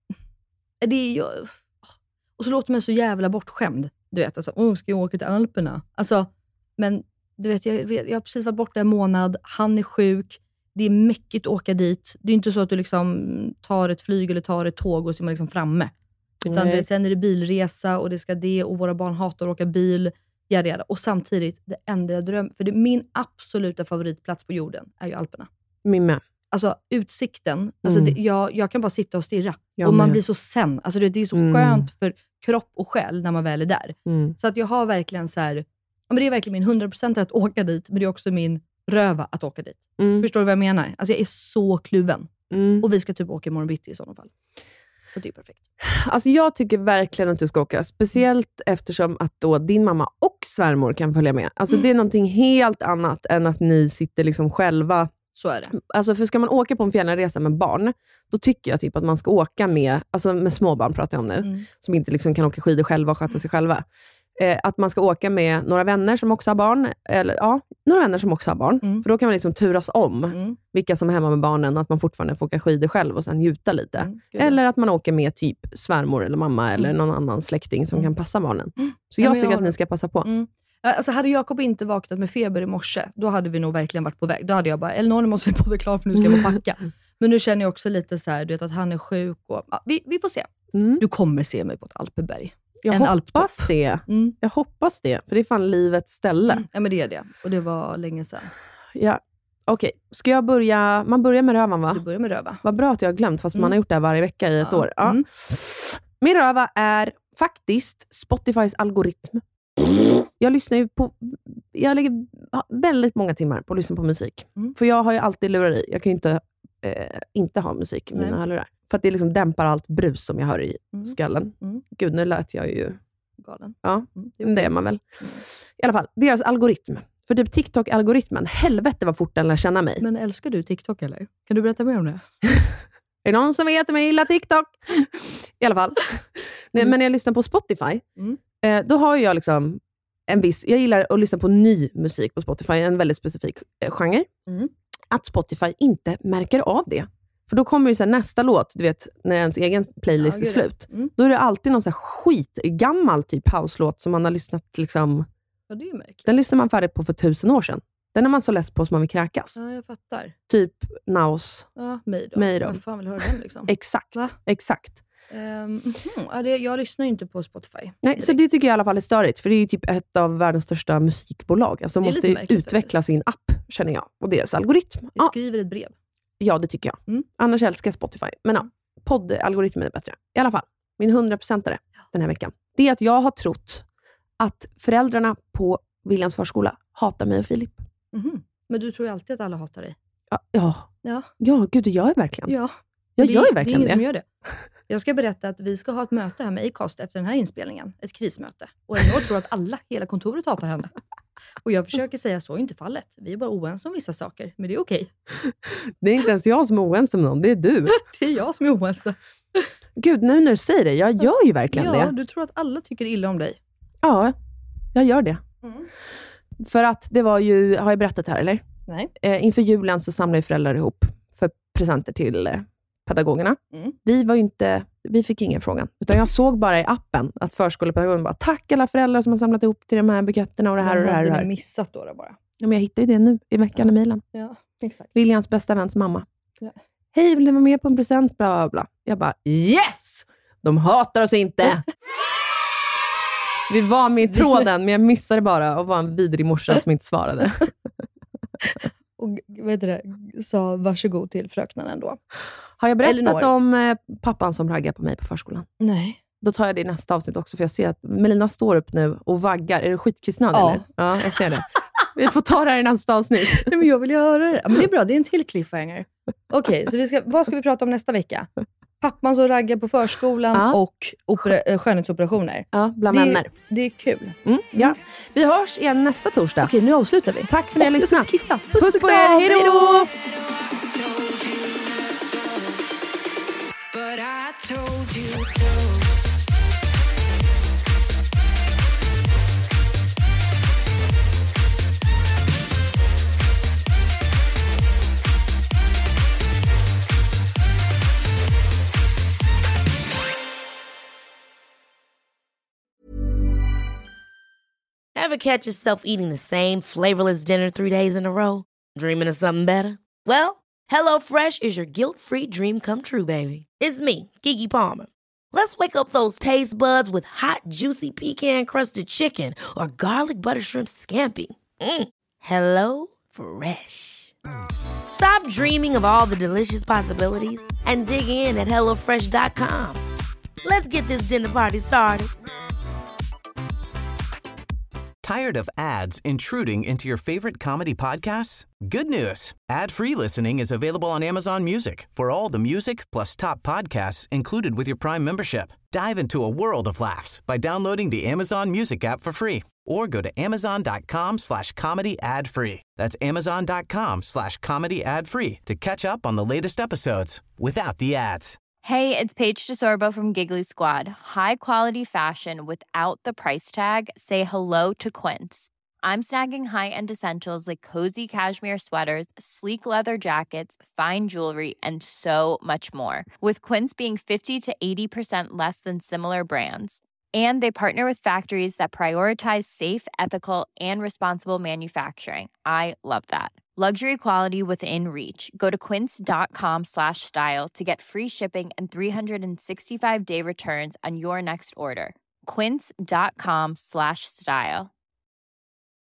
Och så låter man så jävla bortskämd. Du vet, alltså, ska jag åka till Alperna? Alltså, men du vet, jag har precis varit borta en månad. Han är sjuk. Det är mäckigt att åka dit. Det är inte så att du liksom tar ett flyg eller tar ett tåg och så är man liksom framme. Utan du vet, sen är det bilresa och det ska det. Och våra barn hatar att åka bil. Jada. Och samtidigt, det enda jag drömmer... För min absoluta favoritplats på jorden är ju Alperna. Min med. Alltså utsikten. Alltså jag kan bara sitta och stirra. Jag och man med. blir så sen. Alltså det är så skönt för kropp och själ när man väl är där. Så att jag har verkligen så här... Men det är verkligen min 100% att åka dit. Men det är också min röva att åka dit. Förstår du vad jag menar? Alltså jag är så kluven. Och vi ska typ åka imorgon bitti i sådana fall. Så det är perfekt. Alltså jag tycker verkligen att du ska åka. Speciellt eftersom att då din mamma och svärmor kan följa med. Alltså det är någonting helt annat än att ni sitter liksom själva. Så är det. Alltså för ska man åka på en fjällresa med barn, då tycker jag typ att man ska åka med, alltså med småbarn pratar jag om nu, som inte liksom kan åka skidor själva och sköta sig själva. Att man ska åka med några vänner som också har barn, eller några vänner som också har barn, för då kan man liksom turas om vilka som är hemma med barnen och att man fortfarande får åka skidor själv och sen njuta lite. Eller att man åker med typ svärmor eller mamma eller någon annan släkting som kan passa barnen. Så jag tycker att ni ska passa på. Alltså hade Jakob inte vaknat med feber i morse, då hade vi nog verkligen varit på väg. Då hade jag bara, Elinor, nu måste vi podda klar för nu ska vi packa. Men nu känner jag också lite så här, du vet, att han är sjuk och vi får se. Du kommer se mig på ett alpeberg. Jag hoppas det. Jag hoppas det, för det är fan livets ställe. Ja, men det är det. Och det var länge sedan. Ja, okej. Ska jag börja? Man börjar med rövan, va? Du börjar med röva. Vad bra att jag har glömt, fast man har gjort det här varje vecka i ett år. Ja. Min röva är faktiskt Spotifys algoritm. Jag lyssnar ju på... Jag lägger väldigt många timmar på att lyssna på musik. För jag har ju alltid lurar i. Jag kan ju inte ha musik i mina hörlurar. För att det liksom dämpar allt brus som jag hör i skallen. Gud, nu lät jag ju... Galen. Ja, det är man väl. I alla fall, deras algoritm. För typ TikTok-algoritmen. Helvete vad fort den lär känna mig. Men älskar du TikTok eller? Kan du berätta mer om det? Är det någon som vet om jag gillar TikTok? I alla fall. Men när jag lyssnar på Spotify, då har jag liksom en viss... Jag gillar att lyssna på ny musik på Spotify. En väldigt specifik genre. Att Spotify inte märker av det. För då kommer ju så här nästa låt, du vet, när ens egen playlist är slut. Då är det alltid någon så här skitgammal typ house-låt som man har lyssnat liksom... Ja, det är märkligt. Den lyssnar man färdigt på för 1000 år sedan. Den är man så less på som man vill kräkas. Ja, jag fattar. Typ Naus. Ja, mig då. Vad fan vill höra den liksom? Exakt, exakt. Jag lyssnar ju inte på Spotify. Nej, direkt. så det tycker jag i alla fall är störigt. För det är ju typ ett av världens största musikbolag. Alltså måste ju utveckla sin app, känner jag. Och deras algoritm. Jag skriver ett brev. Ja, det tycker jag. Annars älskar jag Spotify. Men ja, poddalgoritmen är bättre. I alla fall, min 100%are den här veckan. Det är att jag har trott att föräldrarna på Williams förskola hatar mig och Filip. Men du tror ju alltid att alla hatar dig. Ja, gud, det gör jag verkligen. Ja. Jag gör ju verkligen det. Är ingen som gör det. Jag ska berätta att vi ska ha ett möte här med Acast efter den här inspelningen. Ett krismöte. Och Elinor tror att hela kontoret hatar henne. Och jag försöker säga så är inte fallet. Vi är bara oense om vissa saker, men det är okej. Det är inte ens jag som är oense om någon, det är du. Det är jag som är oense. Gud, nu när du säger det, jag gör ju verkligen det. Ja, du tror att alla tycker illa om dig. Ja, jag gör det. För att det var ju, har jag berättat här eller? Nej. Inför julen så samlade föräldrar ihop för presenter till pedagogerna. Vi fick ingen frågan. Utan jag såg bara i appen att förskolepedagogen bara, tack alla föräldrar som har samlat ihop till de här buketterna och det här och det här. Men och det hade här. ni missat då bara? Ja, men jag hittade ju det nu i veckan i mejlen. Ja, exakt. Williams bästa väns mamma. Ja. Hej, vill ni vara med på en present? Bla, bla, bla. Jag bara, yes! De hatar oss inte! Vi var med i tråden, men jag missade bara och var en vidrig morsa som inte svarade. Och sa varsågod till fröknan ändå. Har jag berättat Elinor om pappan som raggar på mig på förskolan? Nej. Då tar jag det i nästa avsnitt också, för jag ser att Melina står upp nu och vaggar. Är det skitkissnöd eller? Ja, jag ser det. Vi får ta det här i nästa avsnitt. Nej, men jag vill ju höra det. Men det är bra, det är en till cliffhanger. Okej, så vad ska vi prata om nästa vecka? Pappan som raggar på förskolan och skönhetsoperationer. Ja, bland vänner. Det är kul. Ja. Vi hörs igen nästa torsdag. Okej, nu avslutar vi. Tack för att ni har lyssnat. Kissa. Puss på er, hej då! Ever catch yourself eating the same flavorless dinner 3 days in a row? Dreaming of something better? Well, HelloFresh is your guilt-free dream come true, baby. It's me, Keke Palmer. Let's wake up those taste buds with hot, juicy pecan-crusted chicken or garlic butter shrimp scampi. Hello Fresh. Stop dreaming of all the delicious possibilities and dig in at HelloFresh.com. Let's get this dinner party started. Tired of ads intruding into your favorite comedy podcasts? Good news. Ad-free listening is available on Amazon Music for all the music plus top podcasts included with your Prime membership. Dive into a world of laughs by downloading the Amazon Music app for free or go to amazon.com/comedy ad-free. That's amazon.com/comedy ad-free to catch up on the latest episodes without the ads. Hey, it's Paige DeSorbo from Giggly Squad. High quality fashion without the price tag. Say hello to Quince. I'm snagging high-end essentials like cozy cashmere sweaters, sleek leather jackets, fine jewelry, and so much more. With Quince being 50 to 80% less than similar brands. And they partner with factories that prioritize safe, ethical, and responsible manufacturing. I love that. Luxury quality within reach. Go to quince.com/style to get free shipping and 365-day returns on your next order. Quince.com/style.